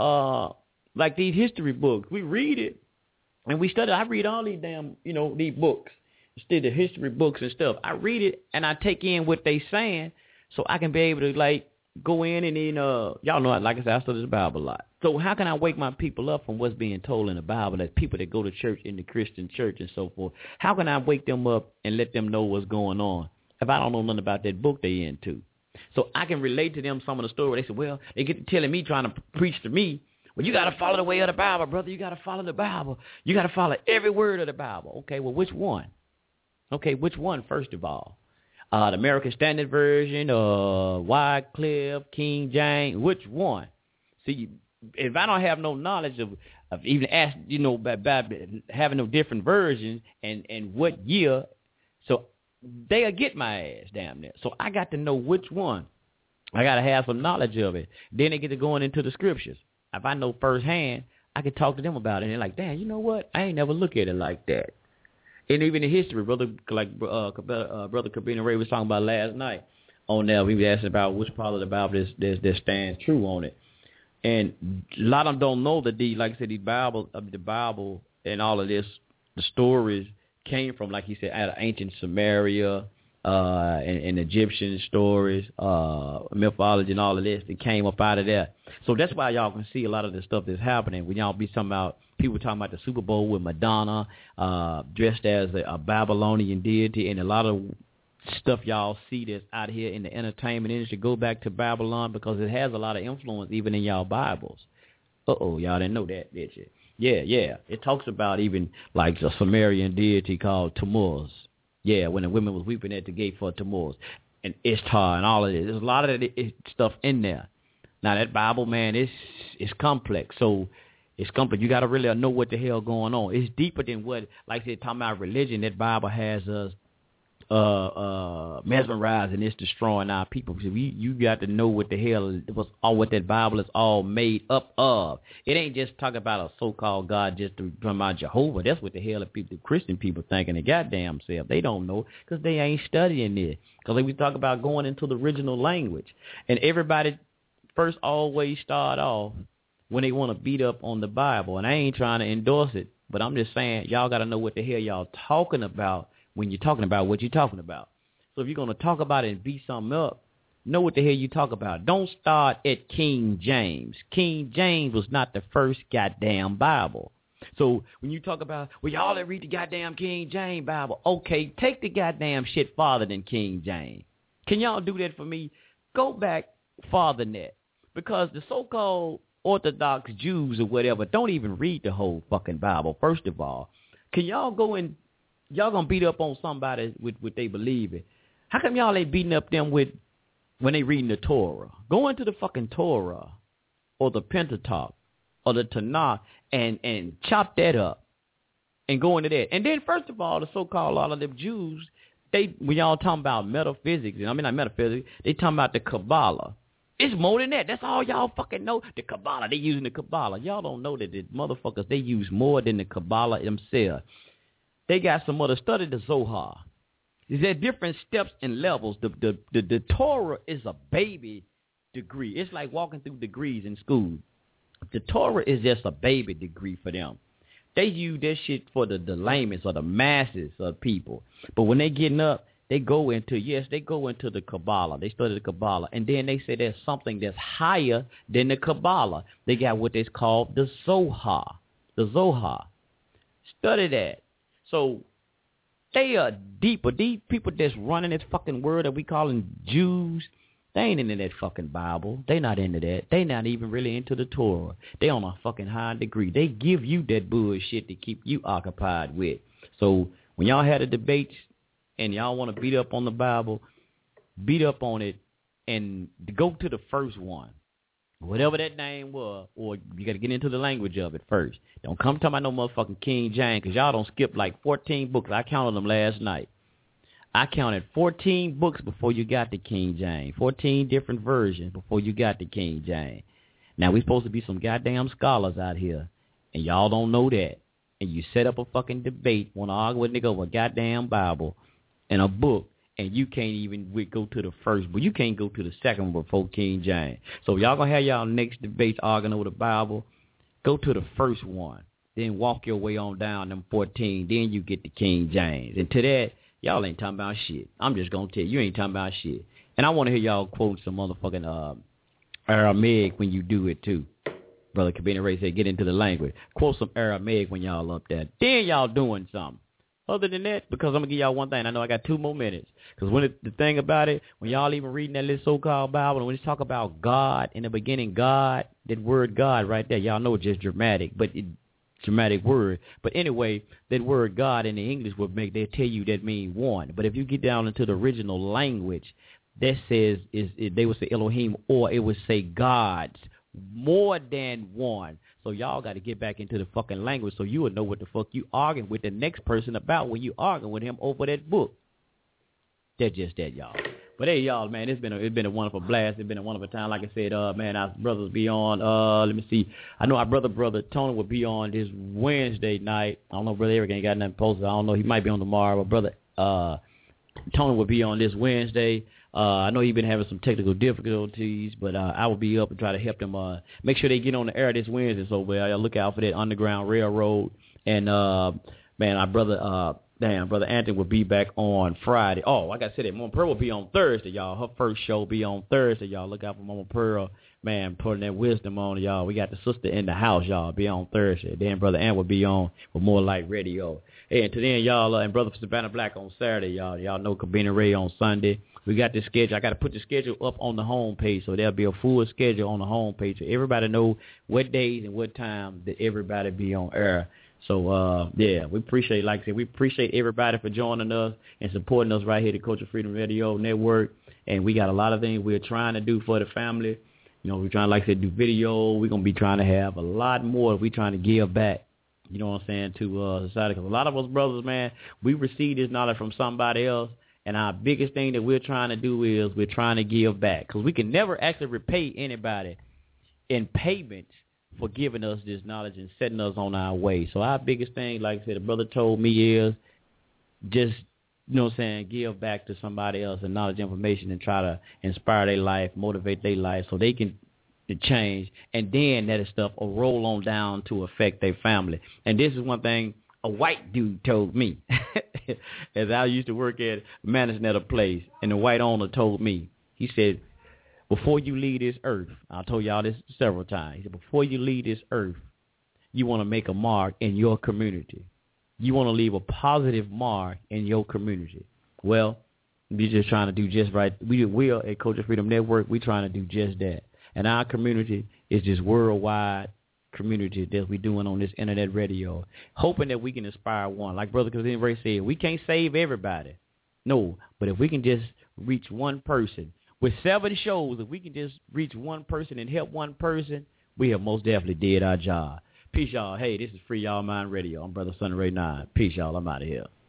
like these history books. We read it and we study. I read all these damn, these books, instead of history books and stuff. I read it and I take in what they saying so I can be able to go in and then, y'all know, like I said, I study the Bible a lot. So how can I wake my people up from what's being told in the Bible, that people that go to church in the Christian church and so forth? How can I wake them up and let them know what's going on if I don't know nothing about that book they into? So I can relate to them some of the story. They say, well, they get to telling me, trying to preach to me, well, you got to follow the way of the Bible, brother. You got to follow the Bible. You got to follow every word of the Bible. Okay, well, which one? Okay, which one, first of all? The American Standard Version, Wycliffe, King James, which one? See, if I don't have no knowledge of even ask, about having no different versions and what year, so they'll get my ass down there. So I got to know which one. I got to have some knowledge of it. Then they get to going into the scriptures. If I know firsthand, I can talk to them about it. And they're like, damn, you know what? I ain't never look at it like that. And even the history, Brother Cabina Ray was talking about last night on there. We were asking about which part of the Bible that stands true on it. And a lot of them don't know that the Bible and all of this, the stories came from, like he said, out of ancient Samaria and Egyptian stories, mythology and all of this. It came up out of there. So that's why y'all can see a lot of the stuff that's happening. When y'all be talking about, people talking about the Super Bowl with Madonna dressed as a Babylonian deity, and a lot of stuff y'all see that's out here in the entertainment industry go back to Babylon because it has a lot of influence even in y'all Bibles. Y'all didn't know that, did you? Yeah. It talks about even like a Sumerian deity called Tammuz. Yeah, when the women was weeping at the gate for Tammuz and Ishtar and all of this. There's a lot of that stuff in there. Now that Bible, man, it's complex. So It's complicated. You got to really know what the hell going on. It's deeper than what, like I said, talking about religion. That Bible has us mesmerized, and it's destroying our people. So you got to know what the hell what that Bible is all made up of. It ain't just talking about a so-called God just to talking about Jehovah. That's what the hell the Christian people thinking the goddamn self. They don't know because they ain't studying it. Because we talk about going into the original language, and everybody first always start off when they want to beat up on the Bible. And I ain't trying to endorse it, but I'm just saying y'all got to know what the hell y'all talking about when you're talking about what you're talking about. So if you're going to talk about it and beat something up, know what the hell you talk about. Don't start at King James. King James was not the first goddamn Bible. So when you talk about, well, y'all that read the goddamn King James Bible, okay, take the goddamn shit farther than King James. Can y'all do that for me? Go back farther than that. Because the so-called Orthodox Jews or whatever don't even read the whole fucking Bible, first of all. Can y'all go and y'all gonna beat up on somebody with what they believe in? How come y'all ain't beating up them with when they reading the Torah? Go into the fucking Torah or the Pentateuch or the Tanakh and chop that up and go into that. And then first of all, the so-called a lot of them Jews, when y'all talking about metaphysics, I mean not metaphysics, they talking about the Kabbalah. It's more than that. That's all y'all fucking know. The Kabbalah, they using the Kabbalah. Y'all don't know that the motherfuckers, they use more than the Kabbalah themselves. They got some other study, the Zohar. There different steps and levels. The Torah is a baby degree. It's like walking through degrees in school. The Torah is just a baby degree for them. They use that shit for the laymen or the masses of people. But when they getting up, they go into the Kabbalah. They study the Kabbalah. And then they say there's something that's higher than the Kabbalah. They got what is called the Zohar. The Zohar. Study that. So they are deeper. These people that's running this fucking word that we calling Jews, they ain't into that fucking Bible. They not into that. They not even really into the Torah. They on a fucking high degree. They give you that bullshit to keep you occupied with. So when y'all had the debates and y'all want to beat up on the Bible, beat up on it and go to the first one. Whatever that name was, or you got to get into the language of it first. Don't come talking about no motherfucking King James, because y'all don't skip like 14 books. I counted them last night. I counted 14 books before you got to King James, 14 different versions before you got to King James. Now, we supposed to be some goddamn scholars out here, and y'all don't know that. And you set up a fucking debate, want to argue with a nigga over a goddamn Bible and a book, and you can't even go to the first, but you can't go to the second one before King James. So y'all going to have y'all next debates arguing over the Bible. Go to the first one. Then walk your way on down them 14. Then you get to King James. And to that, y'all ain't talking about shit. I'm just going to tell you, you ain't talking about shit. And I want to hear y'all quote some motherfucking Aramaic when you do it, too. Brother Cabina Ray said, get into the language. Quote some Aramaic when y'all up there. Then y'all doing something. Other than that, because I'm going to give y'all one thing. I know I got 2 more minutes. Because the thing about it, when y'all even reading that little so-called Bible, and when you talk about God, in the beginning, God, that word God right there, y'all know it's just dramatic, dramatic word. But anyway, that word God in the English they tell you that mean one. But if you get down into the original language, that says, they would say Elohim, or it would say gods, more than one. So y'all got to get back into the fucking language so you will know what the fuck you arguing with the next person about when you arguing with him over that book. That's just that, y'all. But hey, y'all, man, it's been a wonderful blast. It's been a wonderful time. Like I said, man, our brothers be on. Let me see. I know our brother Tony will be on this Wednesday night. I don't know, Brother Eric ain't got nothing posted. I don't know. He might be on tomorrow. But Brother Tony will be on this Wednesday. I know he's been having some technical difficulties, but I will be up and try to help them make sure they get on the air this Wednesday. So look out for that Underground Railroad. And, man, our brother Anthony will be back on Friday. Oh, like I said, Mama Pearl will be on Thursday, y'all. Her first show will be on Thursday, y'all. Look out for Mama Pearl, man, putting that wisdom on y'all. We got the sister in the house, y'all. Be on Thursday. Then Brother Ant will be on with More Light Radio. Hey, and to then, y'all, and Brother Savannah Black on Saturday, y'all. Y'all know Cabina Ray on Sunday. We got the schedule. I got to put the schedule up on the homepage, so there'll be a full schedule on the homepage so everybody know what days and what time that everybody be on air. So, yeah, we appreciate, like I said, we appreciate everybody for joining us and supporting us right here at the Culture Freedom Radio Network. And we got a lot of things we're trying to do for the family. You know, we're trying, like I said, do video. We're going to be trying to have a lot more. We're trying to give back, you know what I'm saying, to society. Because a lot of us brothers, man, we receive this knowledge from somebody else. And our biggest thing that we're trying to do is we're trying to give back. Because we can never actually repay anybody in payment for giving us this knowledge and setting us on our way. So our biggest thing, like I said, the brother told me is just, you know what I'm saying, give back to somebody else and knowledge, information, and try to inspire their life, motivate their life so they can change. And then that stuff will roll on down to affect their family. And this is one thing a white dude told me. As I used to work at managing at a place, and the white owner told me, he said, before you leave this earth, I told y'all this several times, he said, before you leave this earth, you want to make a mark in your community. You want to leave a positive mark in your community. Well, we're just trying to do just right. We are at Culture Freedom Network. We're trying to do just that. And our community is this worldwide community that we're doing on this internet radio, hoping that we can inspire one. Like Brother Kazim Ray said, we can't save everybody. No, but if we can just reach one person, with 7 shows, if we can just reach one person and help one person, we have most definitely did our job. Peace, y'all. Hey, this is Free Y'all Mind Radio. I'm Brother Sunny Ray 9. Peace, y'all. I'm out of here.